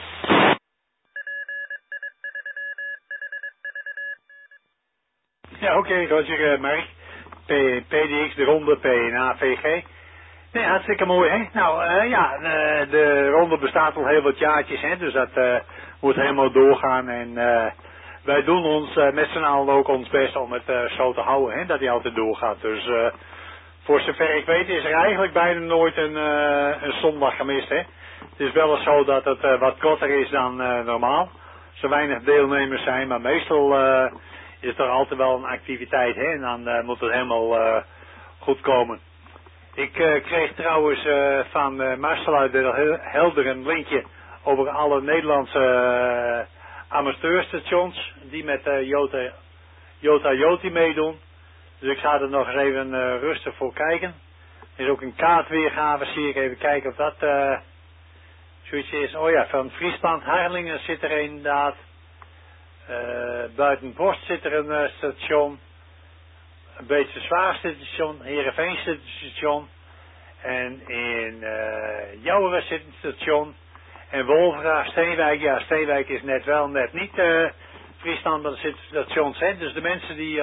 Ja, oké, Roger, Mark. PDX, de ronde, PNA, VG. Nee, hartstikke mooi, hè? Nou, de ronde bestaat al heel wat jaartjes, hè? Dus dat moet helemaal doorgaan. En wij doen ons met z'n allen ook ons best om het zo te houden, hè? Dat die altijd doorgaat. Dus voor zover ik weet is er eigenlijk bijna nooit een zondag gemist, hè? Het is wel eens zo dat het wat korter is dan normaal. Zo weinig deelnemers zijn, maar meestal is er altijd wel een activiteit, hè? En dan moet het helemaal goed komen. Ik kreeg trouwens van Marcel uit de Helder een linkje over alle Nederlandse amateurstations die met Jota Joti meedoen. Dus ik ga er nog eens even rustig voor kijken. Er is ook een kaartweergave, zie ik even kijken of dat zoiets is. Oh ja, van Friesland, Harlingen zit er inderdaad. Buiten Borst zit er een station. Een beetje zwaarste station, Heerenveen zit een station. En in Jouweren zit een station. En Wolvera, Steenwijk, ja, Steenwijk is net wel, net niet Friesland, maar er zitten stations in. Dus de mensen die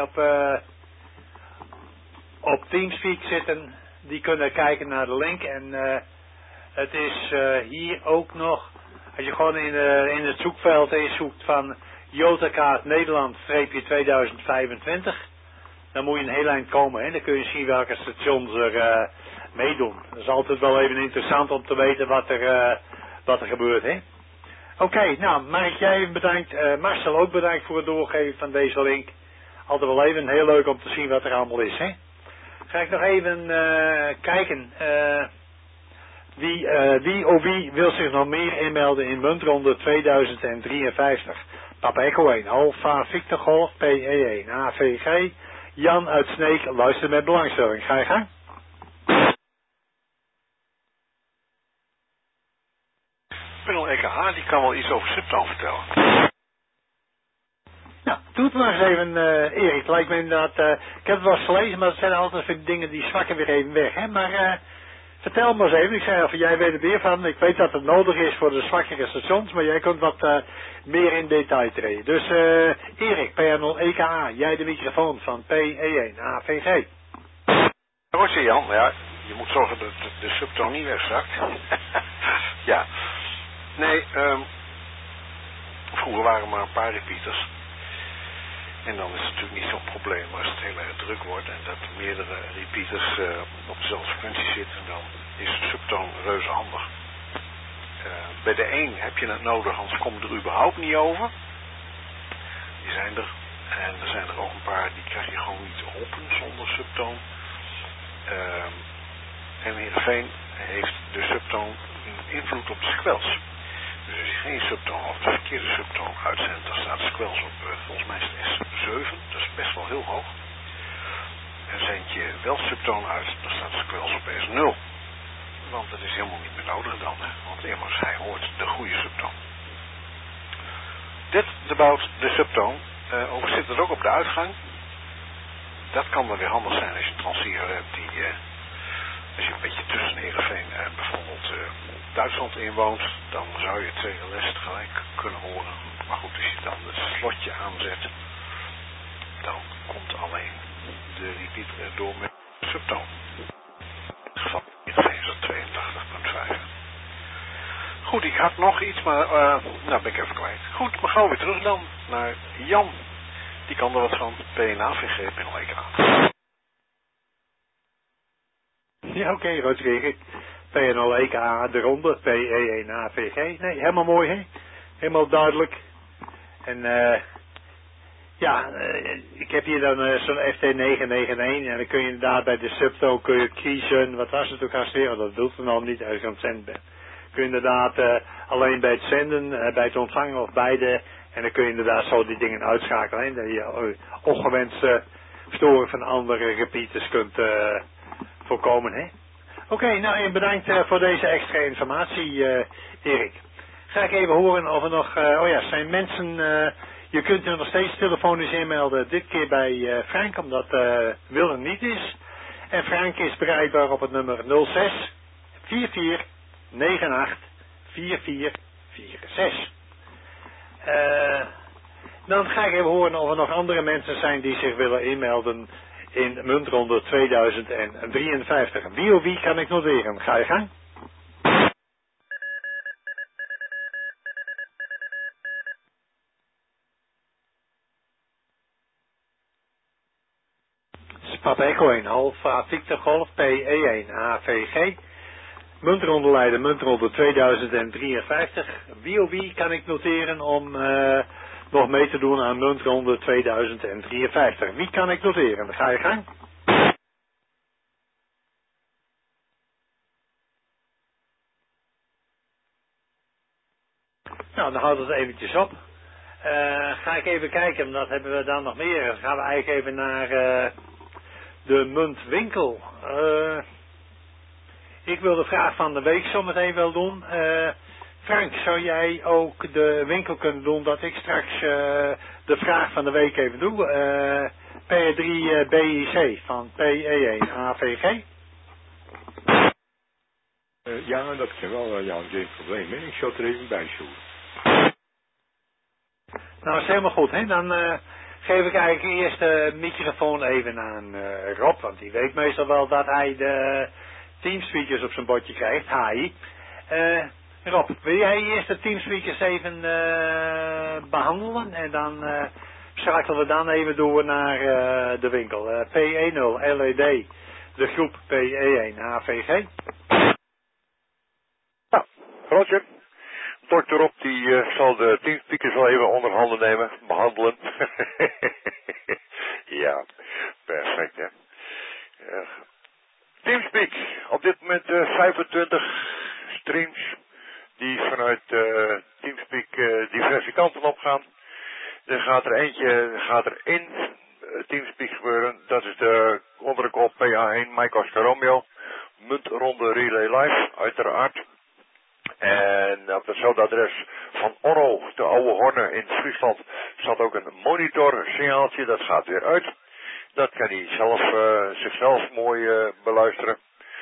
op Teamspeak zitten, die kunnen kijken naar de link. En het is hier ook nog, als je gewoon in het zoekveld zoekt van Jotakaart Nederland-2025, dan moet je een heel eind komen. Hè? Dan kun je zien welke stations er meedoen. Dat is altijd wel even interessant om te weten wat er gebeurt. Hè? Oké, nou, Mark, jij even bedankt. Marcel ook bedankt voor het doorgeven van deze link. Altijd wel even heel leuk om te zien wat er allemaal is. Hè? Ga ik nog even kijken. Wie wil zich nog meer inmelden in muntronde 2053? Papa Echo 1, Alpha Victor Golf, PE1, AVG. Jan uit Sneek, luister met belangstelling. Ga je gang. Panel EKH, die kan wel iets over Subtown vertellen. Nou, doe het maar eens even, Erik. Het lijkt me inderdaad, ik heb het wel eens gelezen, maar het zijn altijd veel dingen die zwakken weer even weg. Hè? Maar vertel me eens even, ik zei of jij weet er meer van. Ik weet dat het nodig is voor de zwakkere stations, maar jij kunt wat meer in detail treden. Dus Erik, PNL EKA, jij de microfoon van PE1 AVG. Roger Jan, ja, je moet zorgen dat de Subtown niet wegzakt. Ja. Nee, vroeger waren er maar een paar repeaters. En dan is het natuurlijk niet zo'n probleem als het heel erg druk wordt en dat meerdere repeaters op dezelfde frequentie zitten, dan is de Subtown reuze handig. Bij de een heb je het nodig, anders kom je er überhaupt niet over. Die zijn er. En er zijn er ook een paar, die krijg je gewoon niet open zonder Subtown. En Heerenveen heeft de Subtown invloed op de squels. Dus als je geen Subtown of de verkeerde Subtown uitzendt, dan staat de squels op, volgens mij is het S7, dat is best wel heel hoog. En zend je wel Subtown uit, dan staat de squels op S0. Want dat is helemaal niet meer nodig dan, hè? Want immers hij hoort de goede Subtown. Dit about de Subtown. Overigens zit het ook op de uitgang. Dat kan dan weer handig zijn als je een transceiver hebt die, als je een beetje tussen Heerenveen en bijvoorbeeld Duitsland inwoont, dan zou je twee les tegelijk kunnen horen. Maar goed, als je dan het slotje aanzet, dan komt alleen de repeater door met Subtown. In het geval Heerenveen is dat 82.5. Goed, ik had nog iets, maar nou ben ik even kwijt. Goed, maar gaan we weer terug dan naar Jan. Die kan er wat van. PNAVG, Panel EKA. Ja, oké, Roger. PNL EKA, de ronde, PE1 AVG. Nee, helemaal mooi, hè? Helemaal duidelijk. En ik heb hier dan zo'n FT991 en dan kun je inderdaad bij de Subtown kun je kiezen, wat was het ook als weer, dat doet het nog niet als je aan het zenden bent. Kun je inderdaad alleen bij het zenden, bij het ontvangen of beide, en dan kun je inderdaad zo die dingen uitschakelen, hè? Dat je ongewenste storing van andere repeaters kunt voorkomen, hè? Oké, nou en bedankt voor deze extra informatie, Erik. Ga ik even horen of er nog, zijn mensen Je kunt er nog steeds telefonisch inmelden, dit keer bij Frank, omdat Willem niet is. En Frank is bereikbaar op het nummer 06 44 98 4446. Dan ga ik even horen of er nog andere mensen zijn die zich willen inmelden in muntronde 2053. Wie of wie kan ik noteren? Ga je gang. Papa Echo 1, Alpha Victor Golf PE1 AVG. Muntronde leider, muntronde 2053. Wie of wie kan ik noteren om nog mee te doen aan muntronde 2053? Wie kan ik noteren? Dan ga je gang. Nou, dan houdt het eventjes op. Ga ik even kijken, dat hebben we dan nog meer. Dan gaan we eigenlijk even naar de muntwinkel. Ik wil de vraag van de week zo meteen wel doen. Frank, zou jij ook de winkel kunnen doen dat ik straks de vraag van de week even doe? P3 BIC van PE1 AVG. Ja, dat kan wel, Jan, geen probleem. Hè? Ik zal het er even bij zoeken. Nou, is helemaal goed. Hè? Dan geef ik eigenlijk eerst de microfoon even aan Rob, want die weet meestal wel dat hij de teamspeakers op zijn bordje krijgt. Hi. Rob, wil jij eerst de teamspeakers even behandelen en dan schakelen we dan even door naar de winkel. P10 LED, de groep PE1 AVG. Ja, Roger. Dr. Rob die zal de teamspeakers wel even onder handen nemen, behandelen. Ja, perfect hè. Teamspeak, op dit moment 25 streams die vanuit Teamspeak diverse kanten op gaan. Er gaat er eentje in Teamspeak gebeuren, dat is de onder de kop PA1 Mike Oscar Romeo, muntronde Relay Live uiteraard. En op hetzelfde adres van Orro, de oude Horne in Friesland, staat ook een monitor signaaltje, dat gaat weer uit. Dat kan hij zelf, zichzelf mooi beluisteren.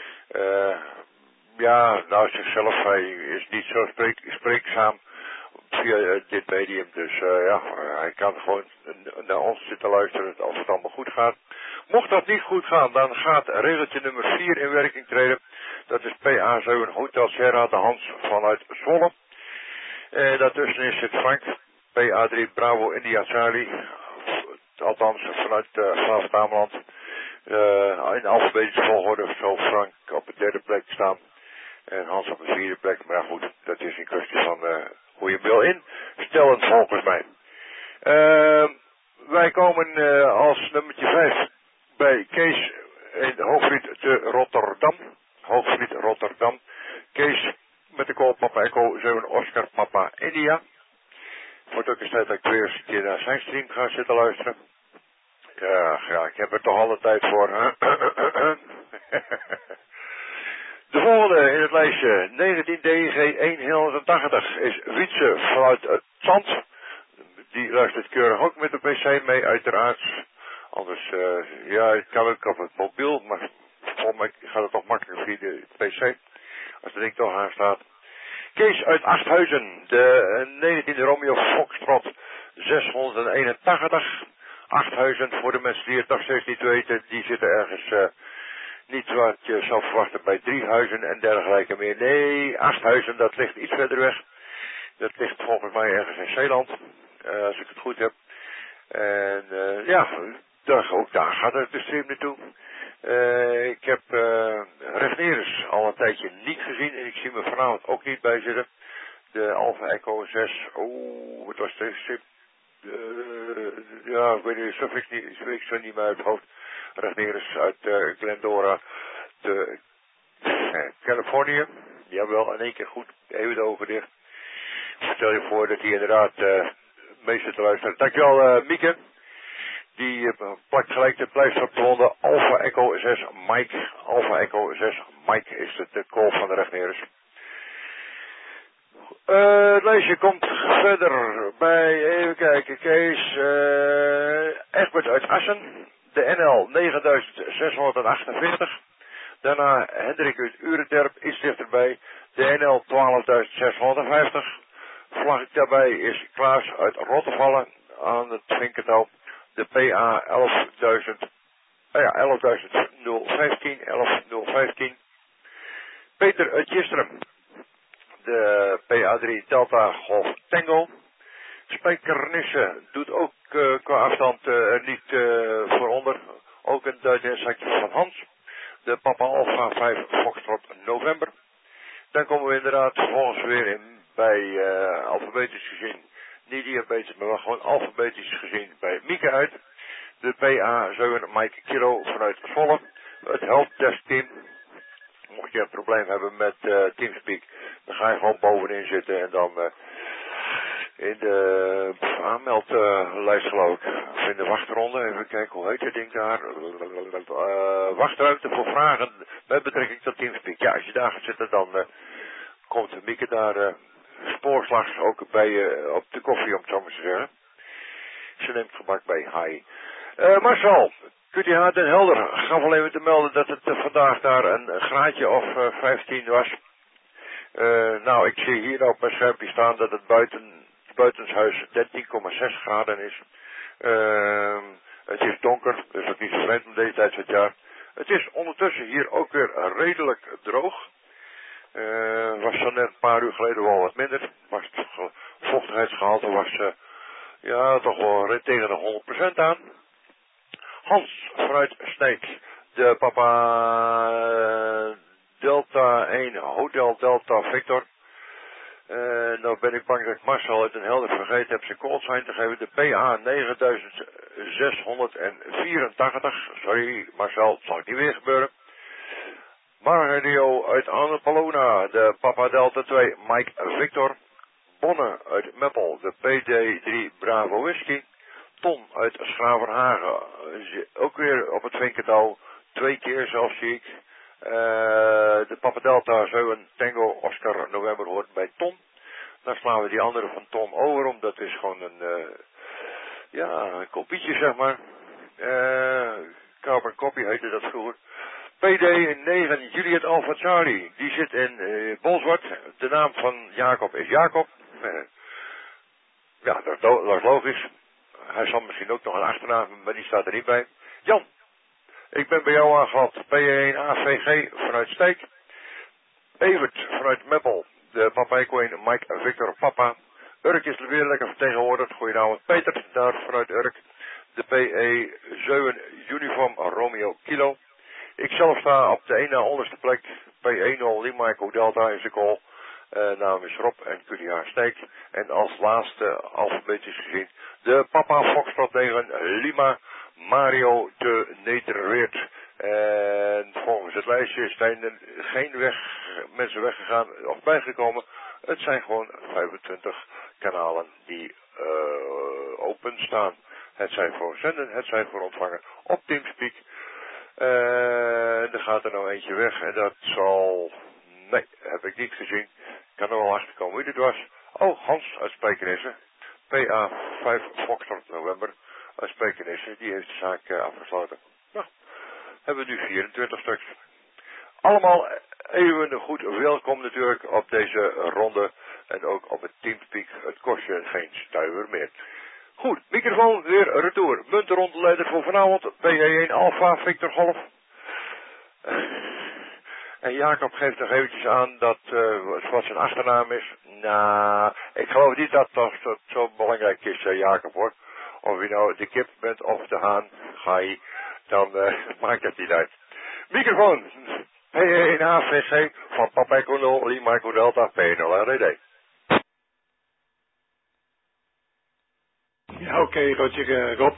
Ja, nou zichzelf, hij is niet zo spreekzaam via dit medium. Dus ja, hij kan gewoon naar ons zitten luisteren als het allemaal goed gaat. Mocht dat niet goed gaan, dan gaat regeltje nummer 4 in werking treden. Dat is PA7 Hotel Sierra de Hans vanuit Zwolle. Daartussen is het Frank, PA3 Bravo India Charlie. Althans vanuit Graaf Ameland. In alfabetische volgorde zal Frank op de derde plek staan. En Hans op de vierde plek. Maar goed, dat is een kwestie van hoe je hem wil instellen volgens mij. Wij komen als nummertje 5 bij Kees in Hoogvliet te Rotterdam. Hoogvliet Rotterdam. Kees met de call Papa Echo 7 Oscar Papa India. Wordt ook eens tijd dat ik weer eens een keer naar zijn stream ga zitten luisteren. Ja, ik heb er toch alle tijd voor. De volgende in het lijstje, 19DG180, is Wietse vanuit het Zand. Die luistert keurig ook met de PC mee, uiteraard. Anders, ja, het kan ook op het mobiel, maar volgens mij gaat het toch makkelijk via de PC. Als dat ding toch aanstaat. Kees uit Achthuizen, de 19e Romeo Foxtrot 681. Achthuizen, voor de mensen die het nog steeds niet weten, die zitten ergens niet wat je zou verwachten bij Driehuizen en dergelijke meer. Nee, Achthuizen, dat ligt iets verder weg. Dat ligt volgens mij ergens in Zeeland, als ik het goed heb. En ja, ook daar gaat het de stream naartoe. Ik heb Regnerus al een tijdje niet gezien en ik zie me vanavond ook niet bij zitten. De Alpha Echo 6, wat was de stream? Ja, ik weet niet, zo ik zo niet meer uit het hoofd. Regnerus uit Glendora, de Californië. Jawel, in één keer goed, even de ogen dicht. Stel je voor dat hij inderdaad meester te luisteren. Dankjewel Mieke. Die plakt gelijk de pleister op de wonden. Alpha Echo 6 Mike. Alpha Echo 6 Mike is het de call van de Regnerus. Het lijstje komt verder bij, even kijken, Kees, Egbert uit Assen, de NL 9648. Daarna Hendrik uit Urenterp, iets dichterbij, de NL 12650. Vlag daarbij is Klaas uit Rottevallen aan het Vinkertouw, de PA 11.015. Peter uit Jistrum, de PA3 Delta Golf Tango. Spijkernisse doet ook qua afstand er niet voor onder. Ook een Duits zakje van Hans. De Papa Alpha 5 Foxtrot November. Dan komen we inderdaad vervolgens weer in bij alfabetisch gezien. Niet diabetes, maar wel gewoon alfabetisch gezien bij Mieke uit. De PA 7 Mike Kilo vanuit Zwolle. Het helpdesk team. Mocht je een probleem hebben met Teamspeak, dan ga je gewoon bovenin zitten en dan in de aanmeldlijst geloof ik. Of in de wachtronde, even kijken hoe heet dat ding daar. Wachtruimte voor vragen met betrekking tot Teamspeak. Ja, als je daar gaat zitten dan komt Mieke daar spoorslags ook bij je op de koffie, om het zo maar te zeggen. Ze neemt gebak bij. Hi. Marcel, QTH Den Helder gaf al even te melden dat het vandaag daar een graadje of 15 was. Nou, ik zie hier op mijn schermpje staan dat het buitenshuis 13,6 graden is. Het is donker, dus ook niet zo vreemd om deze tijd van het jaar. Het is ondertussen hier ook weer redelijk droog. Was zo net een paar uur geleden wel wat minder. Maar het vochtigheidsgehalte was ja, toch wel tegen de 100% aan. Hans vanuit Sneek, de Papa Delta 1 Hotel Delta Victor. Nou ben ik bang dat ik Marcel uit Den Helder vergeten heb zijn callsign te geven. De PA 9684. Sorry Marcel, het zal niet weer gebeuren. Mario uit Annapolona, de Papa Delta 2 Mike Victor. Bonne uit Meppel, de PD3 Bravo Whisky. Ton uit Schraverhagen, ook weer op het Vinkertouw, 2 keer zelfs zie ik. De Papa Delta 7 Tango Oscar November hoort bij Ton. Dan slaan we die andere van Ton over, omdat het is gewoon een een kopietje zeg maar. Carbon copy heette dat vroeger. PD 9 Juliet Alpha Charlie, die zit in Bolsward. De naam van Jacob is Jacob. Ja, dat is logisch. Hij zal misschien ook nog een achternaam, maar die staat er niet bij. Jan, ik ben bij jou aangehaald. P1 AVG vanuit Steek. Evert vanuit Meppel. De Papa Eco 1 Mike Victor Papa. Urk is weer lekker vertegenwoordigd. Goedenavond Peter, daar vanuit Urk. De PE 7 Uniform Romeo Kilo. Ik zelf sta op de ene onderste plek. P10 Lima Eco Delta is de call. Naam is Rob en QTH Steek. En als laatste alfabetisch gezien de Papa Foxtrot 9 Lima Mario de Nederweert. En volgens het lijstje zijn er geen mensen weggegaan of bijgekomen. Het zijn gewoon 25 kanalen die open staan. Het zijn voor zenden, het zijn voor ontvangen op Teamspeak. Er gaat er nou eentje weg en dat zal... Nee, heb ik niet gezien. Ik kan er wel achterkomen wie dit was. Oh, Hans uit Spijkenisse. PA 5 Foxtrot November uit Spijkenisse. Die heeft de zaak afgesloten. Nou, hebben we nu 24 stuks. Allemaal even goed welkom natuurlijk op deze ronde. En ook op het Teamspeak. Het kost je geen stuiver meer. Goed, microfoon weer retour. Muntenrondeleider voor vanavond. PE1 Alpha Victor Golf. En Jacob geeft nog eventjes aan dat wat zijn achternaam is. Nou, ik geloof niet dat dat zo belangrijk is, Jacob hoor. Of je nou de kip bent of de haan, dan maakt het niet uit. Microfoon. P1 AVG van Papa Eco 0, Lima Eco Delta, P0 RED. Ja, oké, Roger Rob.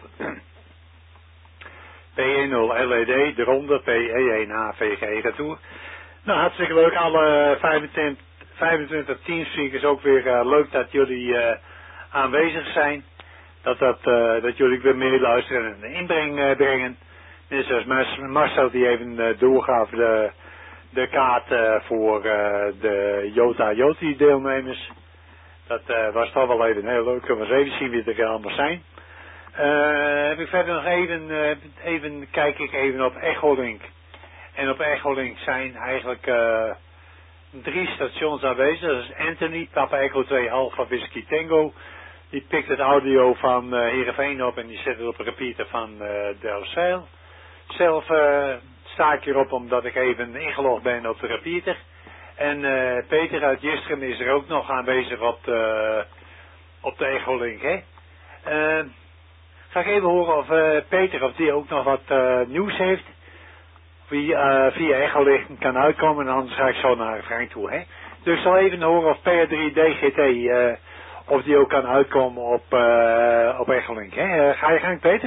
P10 LED, de ronde, P1 AVG retour. Nou, hartstikke leuk. Alle 25 teamspeakers ook weer leuk dat jullie aanwezig zijn. Dat jullie weer meer luisteren en inbreng brengen. Net zoals Marcel die even doorgaf de kaart voor de Jota Joti deelnemers. Dat was toch wel even heel leuk. Kunnen we eens even zien wie er allemaal zijn. Heb ik verder nog even kijk ik even op Echolink. En op Echolink zijn eigenlijk 3 stations aanwezig. Dat is Anthony, Papa Echo 2 Alpha Whiskey Tango. Die pikt het audio van Heerenveen op en die zet het op een repeater van Delfzijl. Zelf sta ik hierop omdat ik even ingelogd ben op de repeater. En Peter uit Jistrum is er ook nog aanwezig op de Echolink. Hè? Ga ik even horen of Peter of die ook nog wat nieuws heeft. Wie via Echolink kan uitkomen en anders ga ik zo naar Frank toe. Hè? Dus ik zal even horen of PR3DGT of die ook kan uitkomen op Echolink. Hè? Ga je gang, Peter?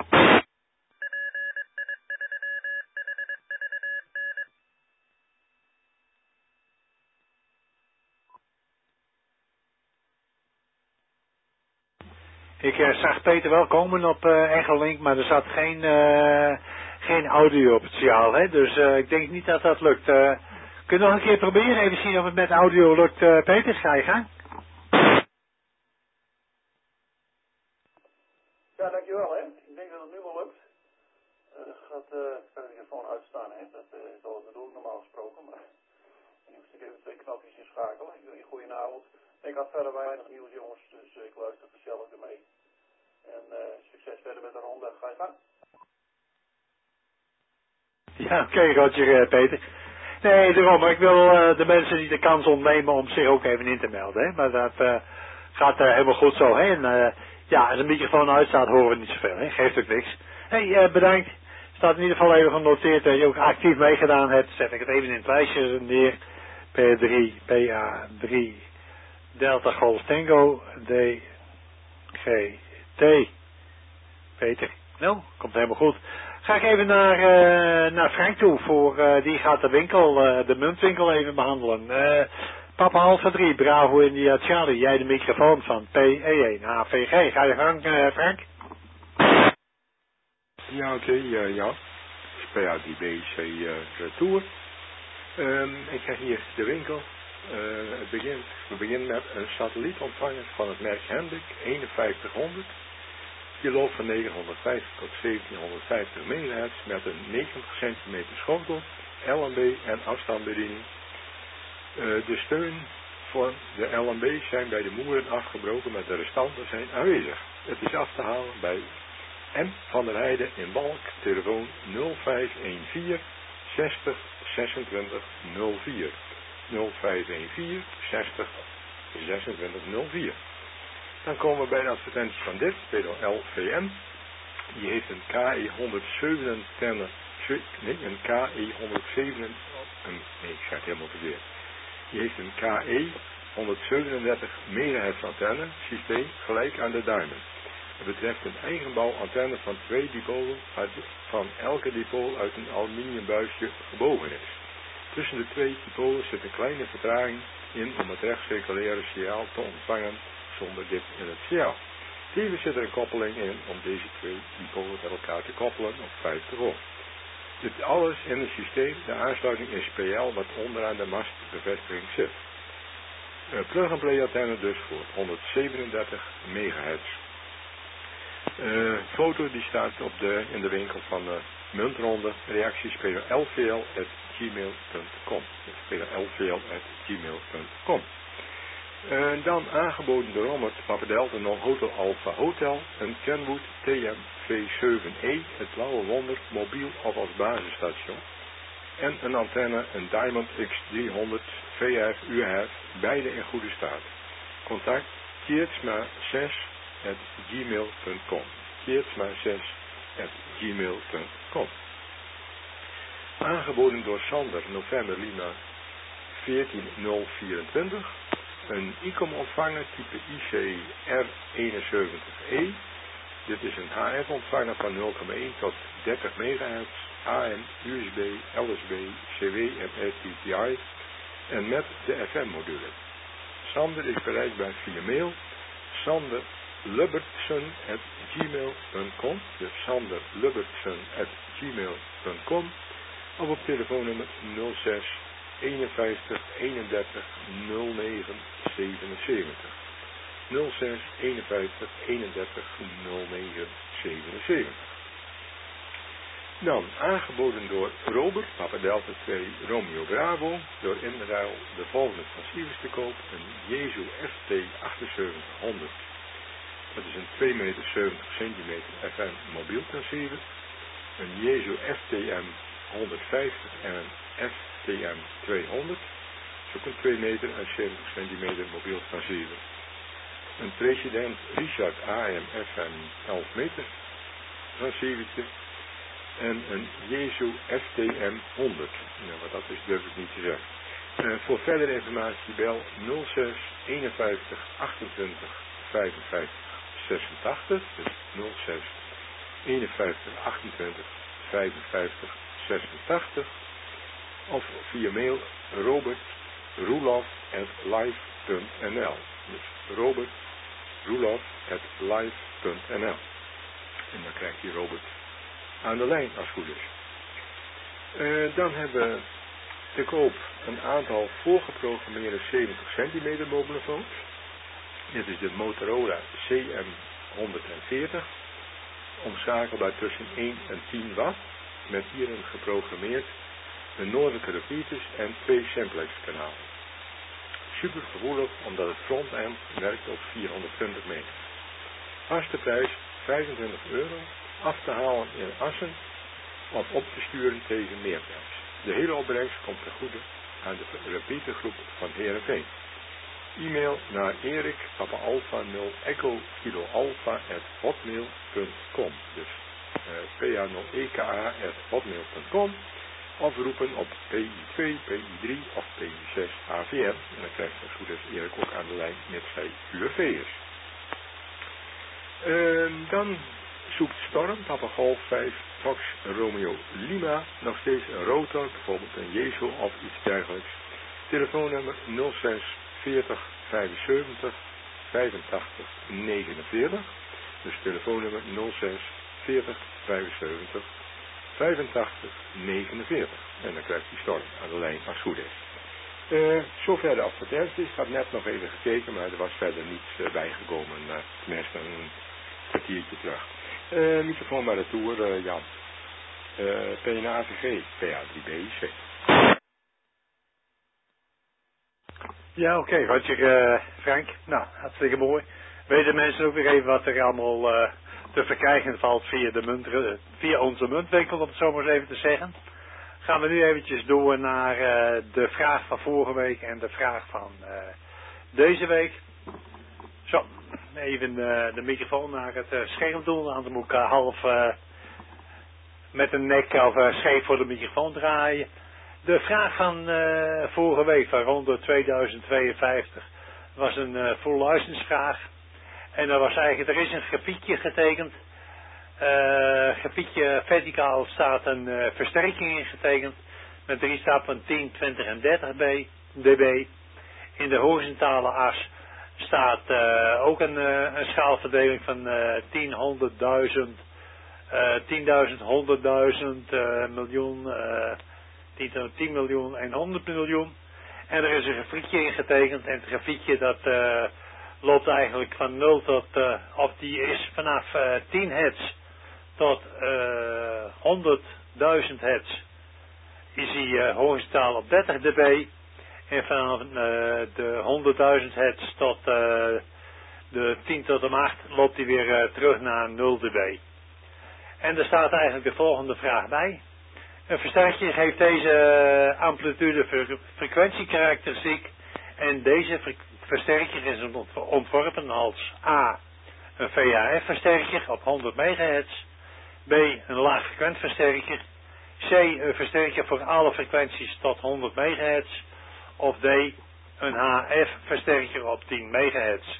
Ik zag Peter wel komen op Echolink, maar er zat geen audio op het signaal, hè? Dus ik denk niet dat dat lukt. Kun je nog een keer proberen, even zien of het met audio lukt, Peter? Ga je gang? Ja, dankjewel, hè. Ik denk dat het nu wel lukt. Kan de microfoon uitstaan, hè. Dat is al de doel normaal gesproken, maar nu moest ik even 2 knopjes inschakelen. Goedenavond. Ik had verder weinig nieuws, jongens, dus ik luister gezellig ermee. En succes verder met de ronde. Ga je gang. Ja, oké, Roger, Peter. Nee, daarom, ik wil de mensen niet de kans ontnemen om zich ook even in te melden, hè. Maar dat gaat helemaal goed zo, hè. En ja, als een microfoon uitstaat, horen we niet zoveel, hè. Geeft ook niks. Hey, bedankt. Staat in ieder geval even genoteerd dat je ook actief meegedaan hebt. Zet ik het even in het lijstje neer. P3, PA3, Delta Golf Tango, DGT. Peter. Nou, komt helemaal goed. Ga ik even naar Frank toe. Die gaat de muntwinkel even behandelen. Papa Alpha 3, Bravo India Charlie. Jij de microfoon van PE1 AVG. Ga je gang, Frank? Ja, oké, ja. PA3BC Retour. Ik heb hier de winkel. We beginnen met een satellietontvanger van het merk Hendrik 5100. Die loopt van 950 tot 1750 MHz met een 90 cm schotel, LNB en afstandsbediening. De steun voor de LNB zijn bij de moeren afgebroken, maar de restanten zijn aanwezig. Het is af te halen bij M. van der Heijden in Balk, telefoon 0514 60 26 04. 0514 60 26 04. Dan komen we bij de advertentie van dit, PLVM. Die heeft een KE 107 antenne, een KE 107, nee, ik zeg het helemaal verkeerd. Die heeft een KE 137 MHz antenne systeem gelijk aan de Diamond. Het betreft een eigenbouw antenne van 2 dipolen, van elke dipool uit een aluminium buisje gebogen is. Tussen de 2 dipolen zit een kleine vertraging in om het rechtcirculaire signaal te ontvangen zonder dit in het signaal. Tevens zit er een koppeling in om deze 2 dipolen met elkaar te koppelen op 50 ohm. Dit alles in het systeem, de aansluiting is PL wat onderaan de mastbevestiging zit. Plug-and-play antenne dus voor 137 MHz. Foto die staat in de winkel van Muntronde, reacties plvl@gmail.com. plvl@gmail.com. Dan aangeboden door Robert Papa Delta Hotel Alpha Hotel, een Kenwood TM-V7E, het blauwe wonder, mobiel of als basisstation. En een antenne, een Diamond X300 VF UHF, beide in goede staat. Contact keertsma6@gmail.com. keertsma6@gmail.com. Aangeboden door Sander, November Lima 14024. Een ICOM ontvanger type ICR71E. Dit is een HF ontvanger van 0,1 tot 30 MHz, AM, USB, LSB, CW en RTTI en met de FM module. Sander is bereikbaar via mail sanderlubbertsen@gmail.com, dus sanderlubbertsen@gmail.com of op telefoonnummer 06 51 31 09 77. 06 51 31 09 77. Dan aangeboden door Robert, Papa Delta 2 Romeo Bravo, door in ruil de volgende transceivers te koop. Een Jesu FT 7800. Dat is een 2 meter 70 centimeter FM mobiel transceiver. Een Jesu FTM 150 en een FTM 200. Dat is ook een 2 meter en 70 centimeter mobiel transceiver. Een President Richard AM FM 11 meter transceivertje. En een Jesu FTM 100. Nou, wat dat is durf ik niet te zeggen. Voor verdere informatie bel 06 51 28 55 86. Dus 06 51 28 55 86. Of via mail robertroelof@live.nl. Dus robertroelof@live.nl. En dan krijgt hij Robert aan de lijn als het goed is. Dan hebben we te koop een aantal voorgeprogrammeerde 70 centimeter mobielefoons. Dit is de Motorola CM140. Omschakelbaar tussen 1 en 10 watt. Met hierin geprogrammeerd de noordelijke repeaters en 2 simplex kanalen. Super gevoelig omdat het frontend werkt op 420 meter. Vaste prijs €25. Af te halen in Assen of op te sturen tegen meerprijs. De hele opbrengst komt ten goede aan de repeatergroep van Heerenveen. E-mail naar Erik, Papa Alpha 0 Echo Kilo Alpha @hotmail.com. Dus pa0eka@hotmail.com. Of roepen op PI2, PI3 of PI6 AVM. En dan krijgt het goed als Erik ook aan de lijn met zijn UFV'ers. Dan zoekt Storm, Papa Golf 5, Fox Romeo Lima, nog steeds een rotor, bijvoorbeeld een Jesu of iets dergelijks. Telefoonnummer 06 40 75 85 49. Dus telefoonnummer 06 40 75 85 49. En dan krijgt die Storm aan de lijn als het goed is. Zover de advertenties. Ik had net nog even gekeken, maar er was verder niets bijgekomen. Tenminste een kwartiertje terug. Microfoon bij de toer, Jan. PNAVG, PA3BIC. Ja, oké, Roger, Frank. Nou, hartstikke mooi. Weten mensen ook weer even wat er allemaal te verkrijgen valt via onze muntwinkel, om het zo maar eens even te zeggen. Gaan we nu eventjes door naar de vraag van vorige week en de vraag van deze week. Zo, even de microfoon naar het scherm doen, anders moet ik half met een nek of scheef voor de microfoon draaien. De vraag van vorige week van rond de 2052 was een full license vraag. En er was eigenlijk, er is een grafiekje getekend. Grafiekje verticaal staat een versterking ingetekend met 3 stappen 10, 20 en 30 dB. In de horizontale as staat ook een schaalverdeling van 10, 100.000, 10.000, 100.000, miljoen, 10 miljoen en 100 miljoen. En er is een grafiekje ingetekend en het grafiekje dat loopt eigenlijk van 0 tot, of die is vanaf 10 hertz tot 100.000 hertz is die horizontaal op 30 dB. En van de 100.000 hertz tot de 10 tot de 8 loopt hij weer terug naar 0 dB. En er staat eigenlijk de volgende vraag bij. Een versterker heeft deze amplitude frequentiekarakteristiek en deze versterker is ontworpen als A. een VHF-versterker op 100 MHz, B. een laagfrequent versterker, C. een versterker voor alle frequenties tot 100 MHz, of D. een HF-versterker op 10 MHz.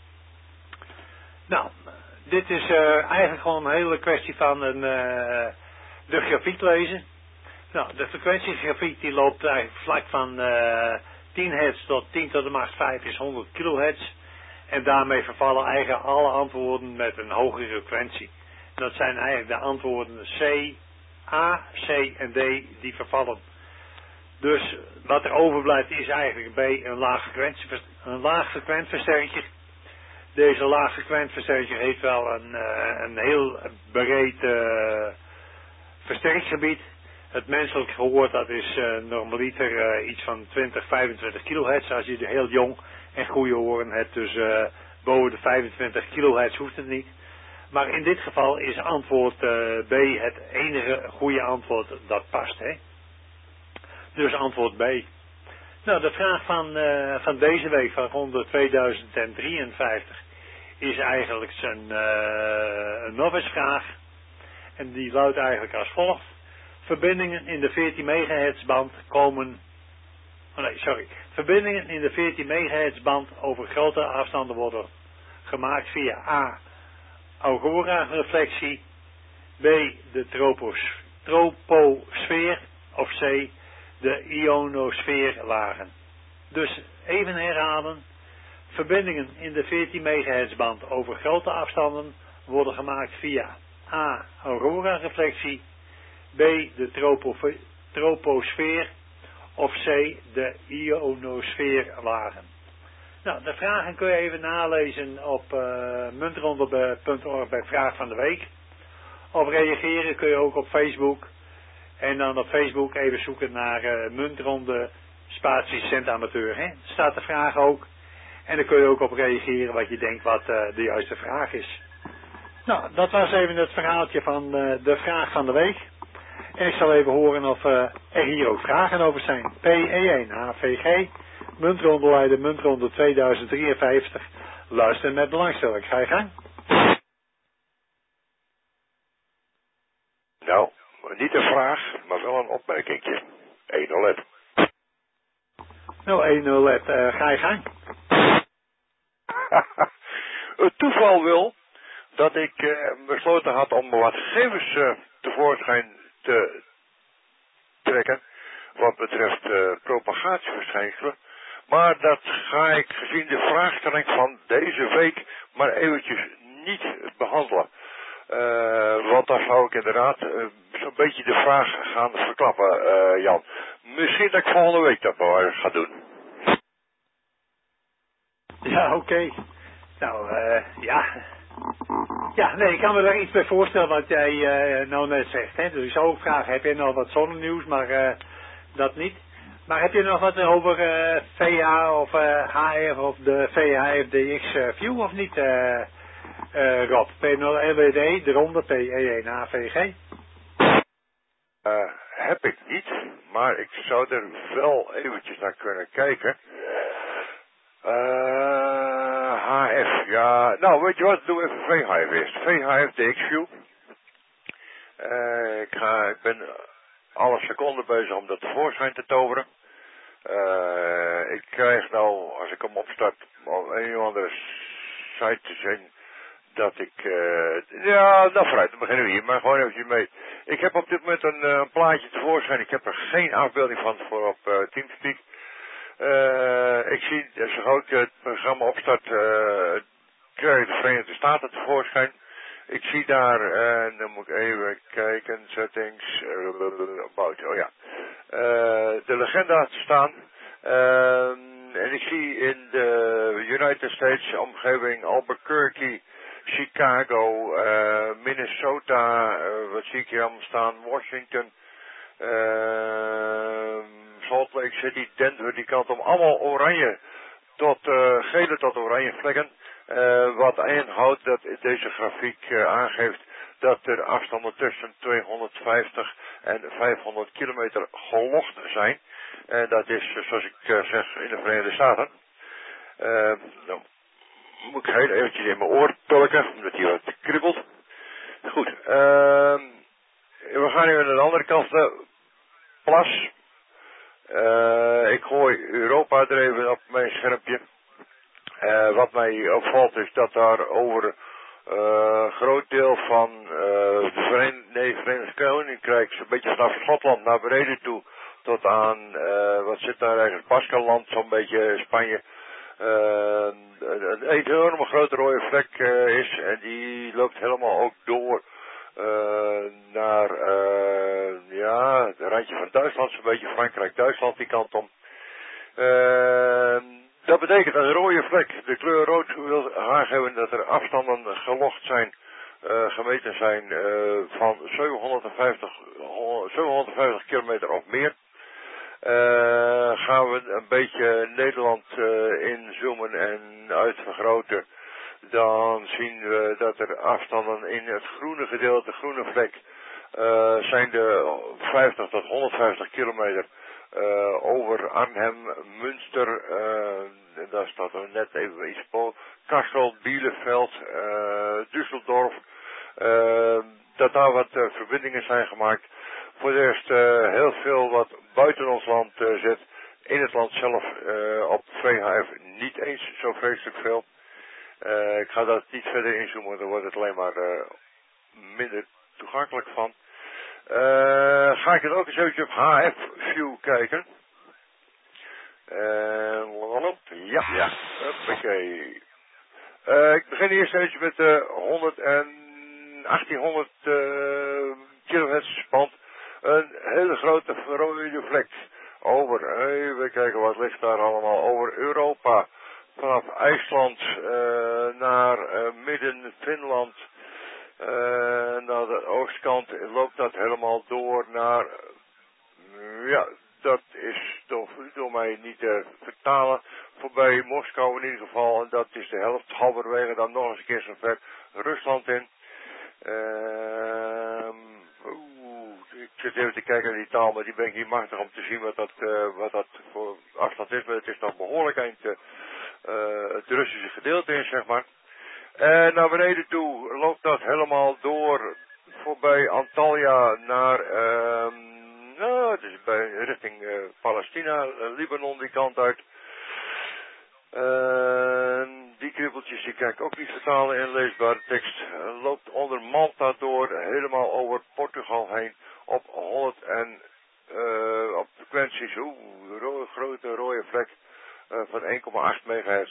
Nou, dit is eigenlijk gewoon een hele kwestie van de grafiek lezen. Nou, de frequentiegrafiek die loopt eigenlijk vlak van 10 hertz tot 10 tot de macht 5 is 100 kilohertz. En daarmee vervallen eigenlijk alle antwoorden met een hogere frequentie. En dat zijn eigenlijk de antwoorden C, A, C en D die vervallen. Dus wat er overblijft is eigenlijk B, een laagfrequent versterker. Deze laaggekwijnd verzekering heeft wel een heel breed versterkingsgebied. Het menselijk gehoor, dat is normaliter iets van 20, 25 kilohertz. Als je heel jong en goede oren hebt, dus boven de 25 kilohertz hoeft het niet. Maar in dit geval is antwoord B het enige goede antwoord dat past. Hè? Dus antwoord B. Nou, de vraag van deze week, van ronde 2053, is eigenlijk een novice vraag. En die luidt eigenlijk als volgt. Verbindingen in de 14 megahertz band Verbindingen in de 14 megahertz band over grote afstanden worden gemaakt via A. Aurora-reflectie, B. de troposfeer of C. de ionosfeerlagen. Dus even herhalen. Verbindingen in de 14 megahertz band over grote afstanden worden gemaakt via A. Aurora-reflectie, B. de troposfeer of C. de ionosfeerlagen. Nou, de vragen kun je even nalezen op muntronde.org bij Vraag van de Week. Of reageren kun je ook op Facebook. En dan op Facebook even zoeken naar Muntronde spatie Centamateur. Hè? Staat de vraag ook. En dan kun je ook op reageren wat je denkt wat de juiste vraag is. Nou, dat was even het verhaaltje van de Vraag van de Week. En ik zal even horen of er hier ook vragen over zijn. PE1 AVG, Muntronde Muntronde 2053. Luister met belangstelling. Ga je gang. Nou, niet een vraag, maar wel een opmerkingje. 1-0 let. Nou, 1-0 let. Ga je gang. Het toeval wil dat ik besloten had om wat gegevens tevoorschijn te trekken wat betreft propagatieverschijnselen. Maar dat ga ik gezien de vraagstelling van deze week maar eventjes niet behandelen. Want dan zou ik inderdaad zo'n beetje de vraag gaan verklappen, Jan. Misschien dat ik volgende week dat maar ga doen. Ja, oké. Nou, ja. Ja, nee, ik kan me daar iets bij voorstellen wat jij nou net zegt. Hè? Dus ik zou ook vragen, heb je nog wat zonnenieuws, maar dat niet. Maar heb je nog wat over VH of HF of de VHFDX View of niet, Rob? P0LWD, de ronde PE1 AVG? Heb ik niet, maar ik zou er wel eventjes naar kunnen kijken. HF, ja, nou weet je wat, doe even VHF eerst. VHFDX View. Ik ben alle seconden bezig om dat tevoorschijn te toveren. Ik krijg nou, als ik hem opstart, op een of andere site te zien, dat ik, ja, nou vooruit, dan beginnen we hier, maar gewoon eventjes mee. Ik heb op dit moment een plaatje tevoorschijn, ik heb er geen afbeelding van voor op Teamspeak. Ik zie, zo gauw ik het programma opstart, krijg ik de Verenigde Staten tevoorschijn. Ik zie daar, dan moet ik even kijken, settings, about, oh ja, de legenda te staan. En ik zie in de United States omgeving Albuquerque, Chicago, Minnesota, wat zie ik hier allemaal staan, Washington, Salt Lake City, Denver, die kant om, allemaal oranje tot gele tot oranje vlekken. Wat inhoudt dat deze grafiek aangeeft dat er afstanden tussen 250 en 500 kilometer gelogd zijn. En dat is, zoals ik zeg, in de Verenigde Staten. Dan moet ik heel eventjes in mijn oor tolken, omdat hij wat kribbelt. Goed, we gaan nu aan de andere kant de plas. Ik gooi Europa er even op mijn schermpje. Wat mij opvalt is dat daar over een groot deel van de Verenigd Koninkrijk, zo'n beetje vanaf Schotland naar beneden toe, tot aan, wat zit daar eigenlijk, Baskenland, zo'n beetje Spanje, een enorme grote rode vlek is en die loopt helemaal ook door naar, ja, het randje van Duitsland, zo'n beetje Frankrijk, Duitsland die kant om. Dat betekent dat een rode vlek, de kleur rood, wil aangeven dat er afstanden gelogd zijn, gemeten zijn van 750 kilometer of meer. Gaan we een beetje Nederland inzoomen en uitvergroten, dan zien we dat er afstanden in het groene gedeelte, groene vlek, zijn de 50 tot 150 kilometer over Arnhem, Münster, daar staat er net even iets voor, Kassel, Bielefeld, Düsseldorf, dat daar wat verbindingen zijn gemaakt. Voor de rest heel veel wat buiten ons land zit. In het land zelf op VHF niet eens zo vreselijk veel. Ik ga dat niet verder inzoomen, dan wordt het alleen maar minder toegankelijk van. Ga ik dan ook eens even op HF View kijken. Ja. Hoppakee. Ik begin eerst even met 1800 kilohertz band. Een hele grote rode vlek over, even kijken wat ligt daar allemaal, over Europa. Vanaf IJsland naar midden Finland. Naar de oostkant loopt dat helemaal door naar, dat is door mij niet te vertalen. Voorbij Moskou in ieder geval, en dat is de helft. Halverwege dan nog eens een keer zo ver Rusland in. Ik zit even te kijken naar die taal, maar die ben ik niet machtig om te zien wat dat voor afstand is. Maar het is nog behoorlijk eind het Russische gedeelte in, zeg maar. En naar beneden toe loopt dat helemaal door voorbij Antalya naar, het is richting Palestina, Libanon die kant uit. Die kribbeltjes die kan ik ook niet vertalen in leesbare tekst. Loopt onder Malta door, helemaal over Portugal heen op 100 en op frequenties, grote rode vlek van 1,8 megahertz.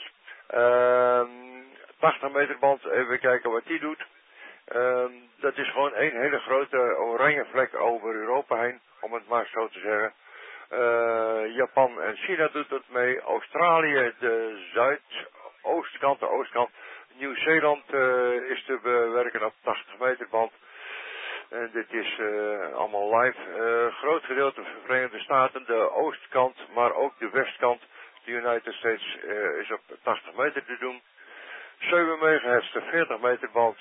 80 meter band, even kijken wat die doet. Dat is gewoon een hele grote oranje vlek over Europa heen, om het maar zo te zeggen. Japan en China doet het mee. Australië, de zuidoostkant, de oostkant. Nieuw-Zeeland is te bewerken op 80 meter band. En dit is allemaal live. Groot gedeelte van de Verenigde Staten, de oostkant, maar ook de westkant. De United States is op 80 meter te doen. 7 megahertz, de 40 meter band.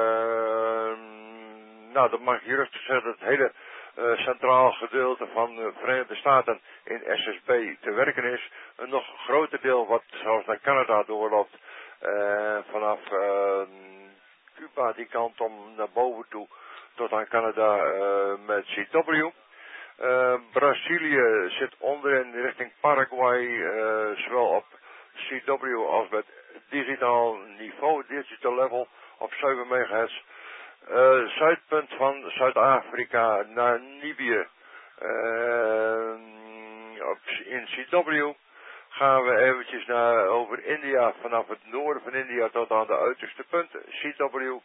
Dat mag je rustig zeggen dat het hele centraal gedeelte van de Verenigde Staten in SSB te werken is. Een nog groter deel wat zelfs naar Canada doorloopt. Vanaf Cuba die kant om naar boven toe tot aan Canada met CW. Brazilië zit onderin richting Paraguay, zowel op CW als met digitaal niveau, digital level op 7 megahertz. Zuidpunt van Zuid-Afrika, Namibië, in CW gaan we eventjes over India, vanaf het noorden van India tot aan de uiterste punt, CW,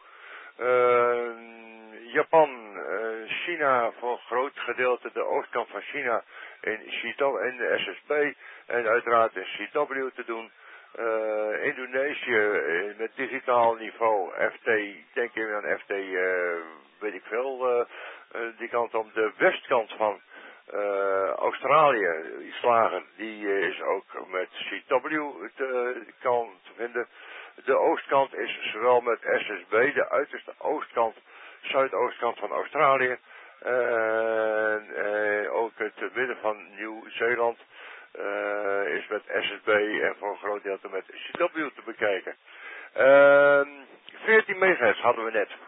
Japan, China, voor een groot gedeelte de oostkant van China in de SSB en uiteraard in CW te doen. Indonesië met digitaal niveau, FT, denk ik aan FT, weet ik veel, die kant om. De westkant van Australië, die slager, die is ook met CW te vinden. De oostkant is zowel met SSB, de uiterste oostkant, zuidoostkant van Australië, en ook het midden van Nieuw-Zeeland. Is met SSB en voor een groot deel met CW te bekijken. 14 megahertz hadden we net.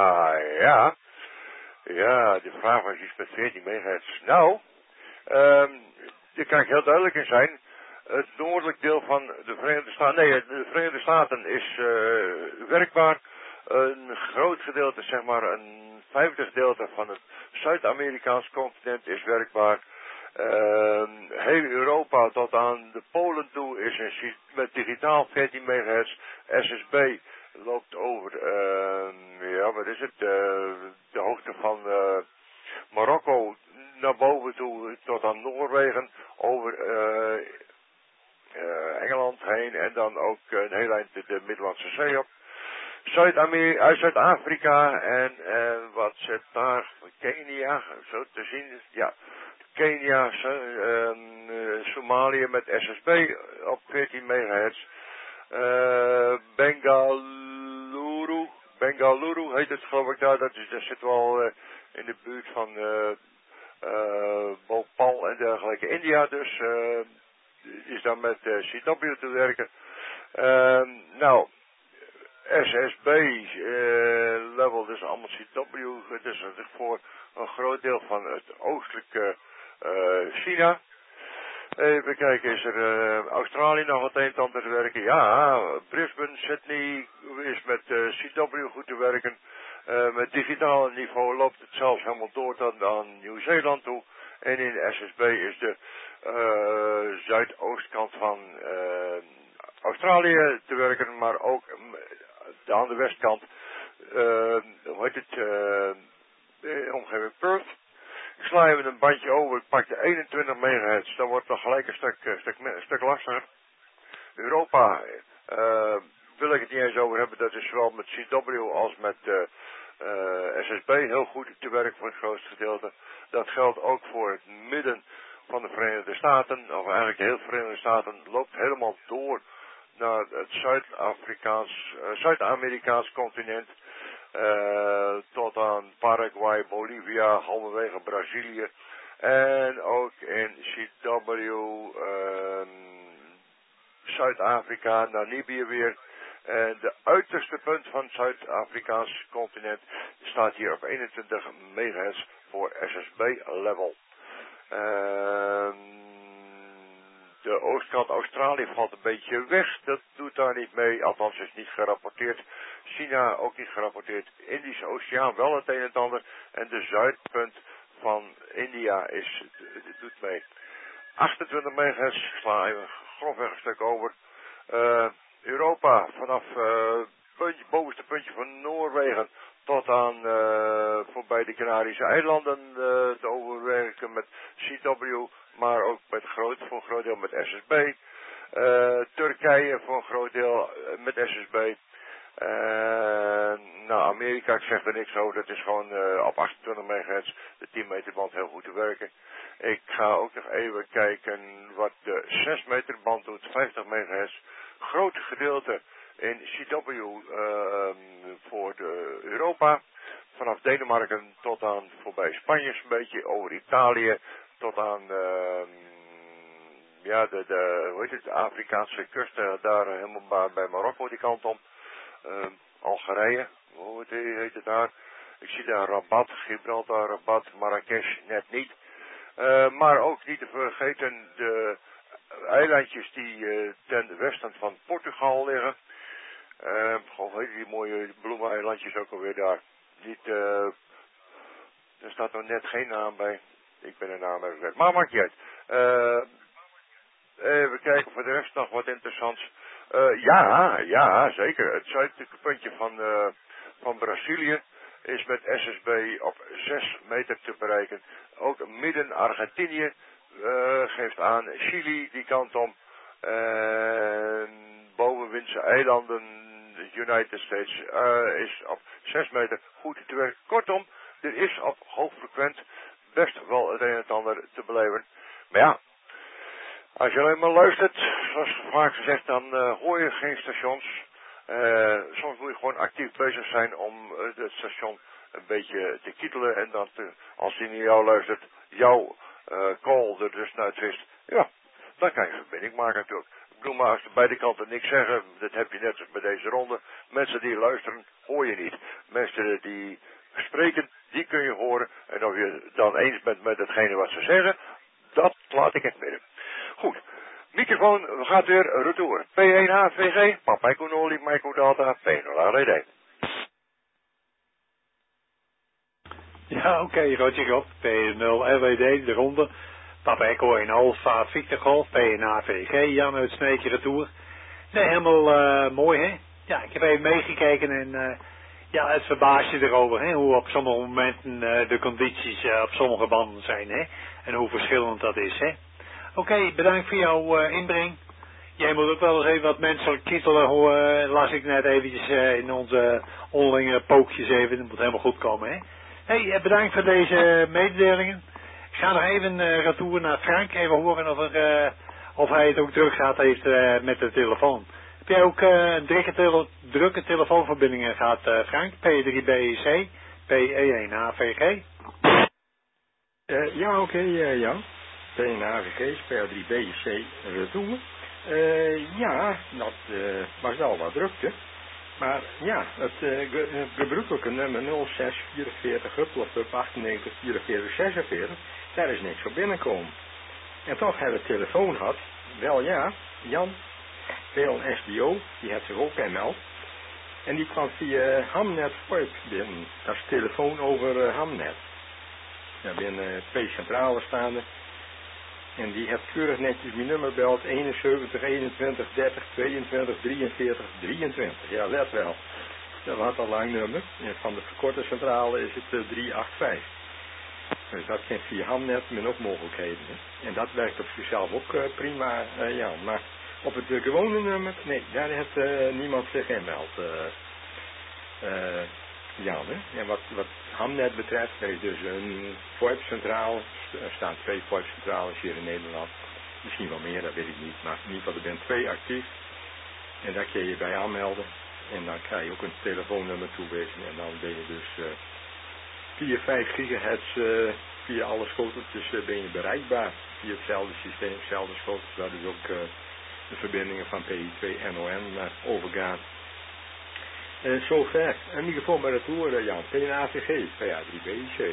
Ja, de vraag was iets met 14 megahertz. Nou, daar kan ik heel duidelijk in zijn. Het noordelijk deel van de Verenigde Staten, de Verenigde Staten is werkbaar. Een groot gedeelte, zeg maar een 50 gedeelte van het Zuid-Amerikaans continent is werkbaar. Heel Europa tot aan de Polen toe is met digitaal 14 megahertz. SSB loopt over, wat is het, de hoogte van Marokko naar boven toe tot aan Noorwegen, over Engeland heen en dan ook een heel eind de Middellandse Zee op. Uit Zuid-Afrika en wat zit daar? Kenia, zo te zien. Ja, Kenia, Somalië met SSB op 14 megahertz. Bengaluru heet het geloof ik daar. Dat zit wel in de buurt van Bhopal en dergelijke. India dus is dan met CW te werken. Nou, SSB level, dus allemaal CW. Het is voor een groot deel van het oostelijke China. Even kijken, is er Australië nog wat een en ander te werken? Ja, Brisbane, Sydney is met CW goed te werken. Met digitaal niveau loopt het zelfs helemaal door tot aan Nieuw-Zeeland toe. En in SSB is de zuidoostkant van Australië te werken, maar ook aan de westkant, hoe heet het, omgeving Perth. Ik sla even een bandje over, ik pak de 21 megahertz, dat wordt nog gelijk een stuk lastiger. Europa wil ik het niet eens over hebben, dat is zowel met CW als met SSB heel goed te werk voor het grootste gedeelte. Dat geldt ook voor het midden van de Verenigde Staten, of eigenlijk heel de Verenigde Staten, loopt helemaal door naar het Zuid-Amerikaans continent, tot aan Paraguay, Bolivia, halverwege Brazilië en ook in CW, Zuid-Afrika, Namibië weer. En de uiterste punt van het Zuid-Afrikaans continent staat hier op 21 megahertz voor SSB level. De oostkant Australië valt een beetje weg, dat doet daar niet mee, althans is niet gerapporteerd. China ook niet gerapporteerd. Indische Oceaan wel het een en ander. En de zuidpunt van India doet mee. 28 megahertz, sla even grofweg een stuk over. Europa, vanaf het bovenste puntje van Noorwegen tot aan voorbij de Canarische eilanden te overwerken met CW, maar ook voor een groot deel met SSB. Turkije voor een groot deel met SSB. Nou, Amerika, ik zeg er niks over, dat is gewoon op 28 megahertz, de 10 meter band heel goed te werken. Ik ga ook nog even kijken wat de 6 meter band doet, 50 megahertz. Grote gedeelte in CW voor Europa, vanaf Denemarken tot aan voorbij Spanje een beetje, over Italië tot aan hoe heet het, de Afrikaanse kust, daar helemaal bij Marokko die kant om. Algerije, hoe heet het daar? Ik zie daar Rabat, Gibraltar, Rabat, Marrakesh net niet. Maar ook niet te vergeten de eilandjes die ten westen van Portugal liggen. Hoe heet die mooie bloemeneilandjes ook alweer daar? Niet, er staat nog net geen naam bij. Ik ben de naam even kwijt. Maar maakt niet uit. Even kijken voor de rest nog wat interessants. Ja, zeker. Het zuidelijke puntje van Brazilië is met SSB op 6 meter te bereiken. Ook midden Argentinië geeft aan Chili die kant om. Bovenwindse eilanden, United States, is op 6 meter goed te werken. Kortom, er is op hoogfrequent best wel het een en het ander te beleven. Maar ja, als je alleen maar luistert, zoals vaak gezegd, dan hoor je geen stations. Soms moet je gewoon actief bezig zijn om het station een beetje te kietelen. En dan, als hij naar jou luistert, jouw call er dus naar wist. Ja, dan kan je verbinding maken natuurlijk. Ik bedoel, maar als de beide kanten niks zeggen, dat heb je net zoals bij deze ronde. Mensen die luisteren, hoor je niet. Mensen die spreken, die kun je horen. En of je dan eens bent met hetgene wat ze zeggen, dat laat ik in het midden. Goed, microfoon gaat weer retour. P1HVG, Papa Econoli, Micro Data, P0ALD. Ja, oké, Roger Golf, P0LWD, de ronde. Papa Echo in Alpha, Victor Golf, P1HVG, Jan uit Sneek, retour. Nee, helemaal mooi, hè? Ja, ik heb even meegekeken en ja, het verbaast je erover, hè? Hoe op sommige momenten de condities op sommige banden zijn, hè? En hoe verschillend dat is, hè? Oké, bedankt voor jouw inbreng. Jij moet ook wel eens even wat mensen kietelen, las ik net eventjes in onze onderlinge pookjes even. Dat moet helemaal goed komen, hè. Hey, bedankt voor deze mededelingen. Ik ga nog even retour naar Frank, even horen of hij het ook druk gehad heeft met de telefoon. Heb jij ook drukke telefoonverbindingen gehad, Frank? P3BC, P1AVG? Ja, oké, Jan. P1AVG, P3BC, retour. Ja, dat was wel wat drukte. Maar ja, het gebruikelijke nummer 0644 +98 44 46, daar is niks op binnenkomen. En toch hebben we telefoon gehad. Wel ja, Jan, veel SDO, die heeft zich ook gemeld. En die kwam via Hamnet VoIP binnen. Dat is telefoon over Hamnet. Daar binnen twee centrales staande. En die heeft keurig netjes mijn nummer belt 71 21 30 22 43 23. Ja, let wel. Dat was al lang nummer. En van de verkorte centrale is het 385. Dus dat kent via Hamnet met ook mogelijkheden. Hè. En dat werkt op zichzelf ook prima, ja. Maar op het gewone nummer, nee, daar heeft niemand zich inmeld. Jan, hè. En wat Hamnet betreft, heeft dus een VoIP-centraal. Er staan 2 VoIP-centrales hier in Nederland. Misschien wel meer, dat weet ik niet. Maar in ieder geval, er zijn 2 actief. En daar kun je bij aanmelden. En dan krijg je ook een telefoonnummer toewezen. En dan ben je dus via 5 gigahertz, via alle schoteltjes ben je bereikbaar. Via hetzelfde systeem, hetzelfde schotels, waar dus ook de verbindingen van PI2 NON overgaan. Zover. In ieder geval met het horen, Jan. P1AVG, PA3BIC.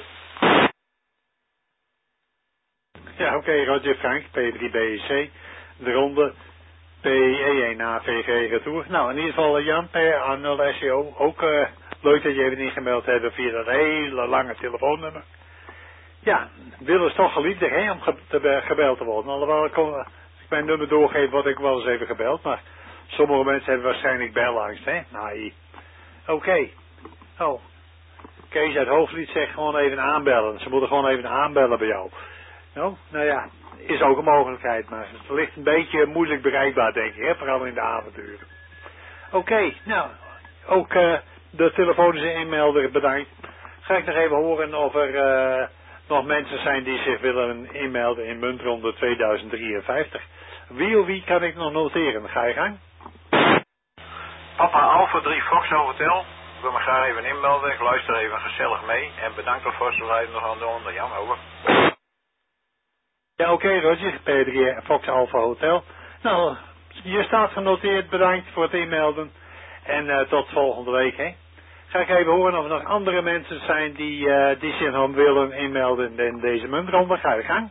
Ja, oké, Roger Frank, P3BIC, de ronde, P1AVG retour. Nou, in ieder geval Jan, P0SEO, ook leuk dat je even ingemeld hebt via dat hele lange telefoonnummer. Ja, Wil is toch geliefd, hè, om gebeld te worden. Alhoewel, als ik mijn nummer doorgeef, word ik wel eens even gebeld, maar sommige mensen hebben waarschijnlijk belangst, hè. Nou, oké. Oh, Kees uit Hoofdlied zegt gewoon even aanbellen. Ze moeten gewoon even aanbellen bij jou. Nou ja, is ook een mogelijkheid, maar het ligt een beetje moeilijk bereikbaar, denk ik, hè, vooral in de avonduren. Oké, nou, ook de telefonische inmelder bedankt. Ga ik nog even horen of er nog mensen zijn die zich willen inmelden in muntronde 2053. Wie kan ik nog noteren? Ga je gang. Papa Alpha 3 Foxtrot Hotel. Ik wil me graag even inmelden. Ik luister even gezellig mee. En bedankt alvast voor het nog aan de onder. Jan, over. Ja, oké, Roger. P3 Fox Alpha Hotel. Nou, je staat genoteerd. Bedankt voor het inmelden. En tot volgende week, hè. Ga ik even horen of er nog andere mensen zijn die zich nog willen inmelden in deze muntronde. Ga je gang.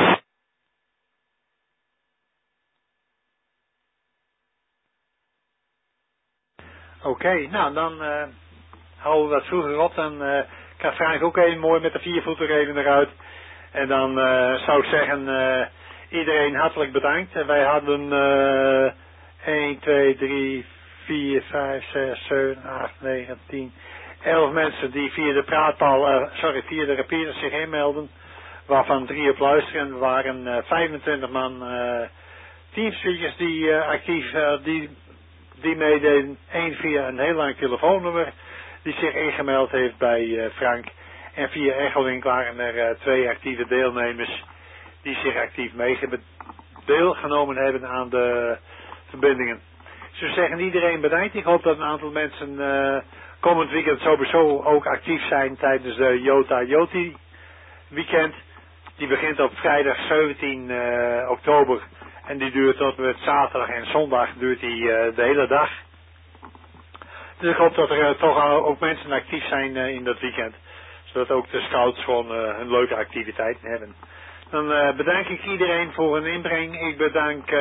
Oké, nou dan houden we dat vroeger op. Dan kan Frank ook even mooi met de 4-voeter even eruit. En dan zou ik zeggen, iedereen hartelijk bedankt. En wij hadden 1, 2, 3, 4, 5, 6, 7, 8, 9, 10, 11 mensen die via de praatpaal, via de repeater zich inmelden. Waarvan 3 op luisteren. We waren 25 man teamspeakers die actief, die meededen. 1 via een heel lang telefoonnummer die zich ingemeld heeft bij Frank. En via Echolink waren er 2 actieve deelnemers die zich actief deelgenomen hebben aan de verbindingen. Ze zeggen iedereen bedankt. Ik hoop dat een aantal mensen komend weekend sowieso ook actief zijn tijdens de Jota Joti weekend. Die begint op vrijdag 17 oktober en die duurt tot en met zaterdag en zondag duurt die de hele dag. Dus ik hoop dat er toch ook mensen actief zijn in dat weekend. Zodat ook de scouts gewoon een leuke activiteiten hebben. Dan bedank ik iedereen voor een inbreng. Ik bedank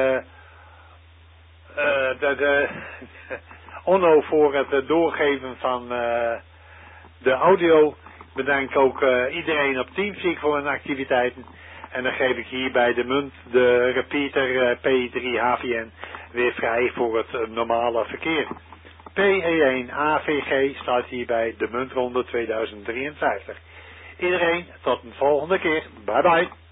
Onno voor het doorgeven van de audio. Ik bedank ook iedereen op Teamspeak voor hun activiteiten. En dan geef ik hier bij de repeater P3 HVN weer vrij voor het normale verkeer. P1 AVG staat hier bij de muntronde 2053. Iedereen, tot een volgende keer. Bye bye.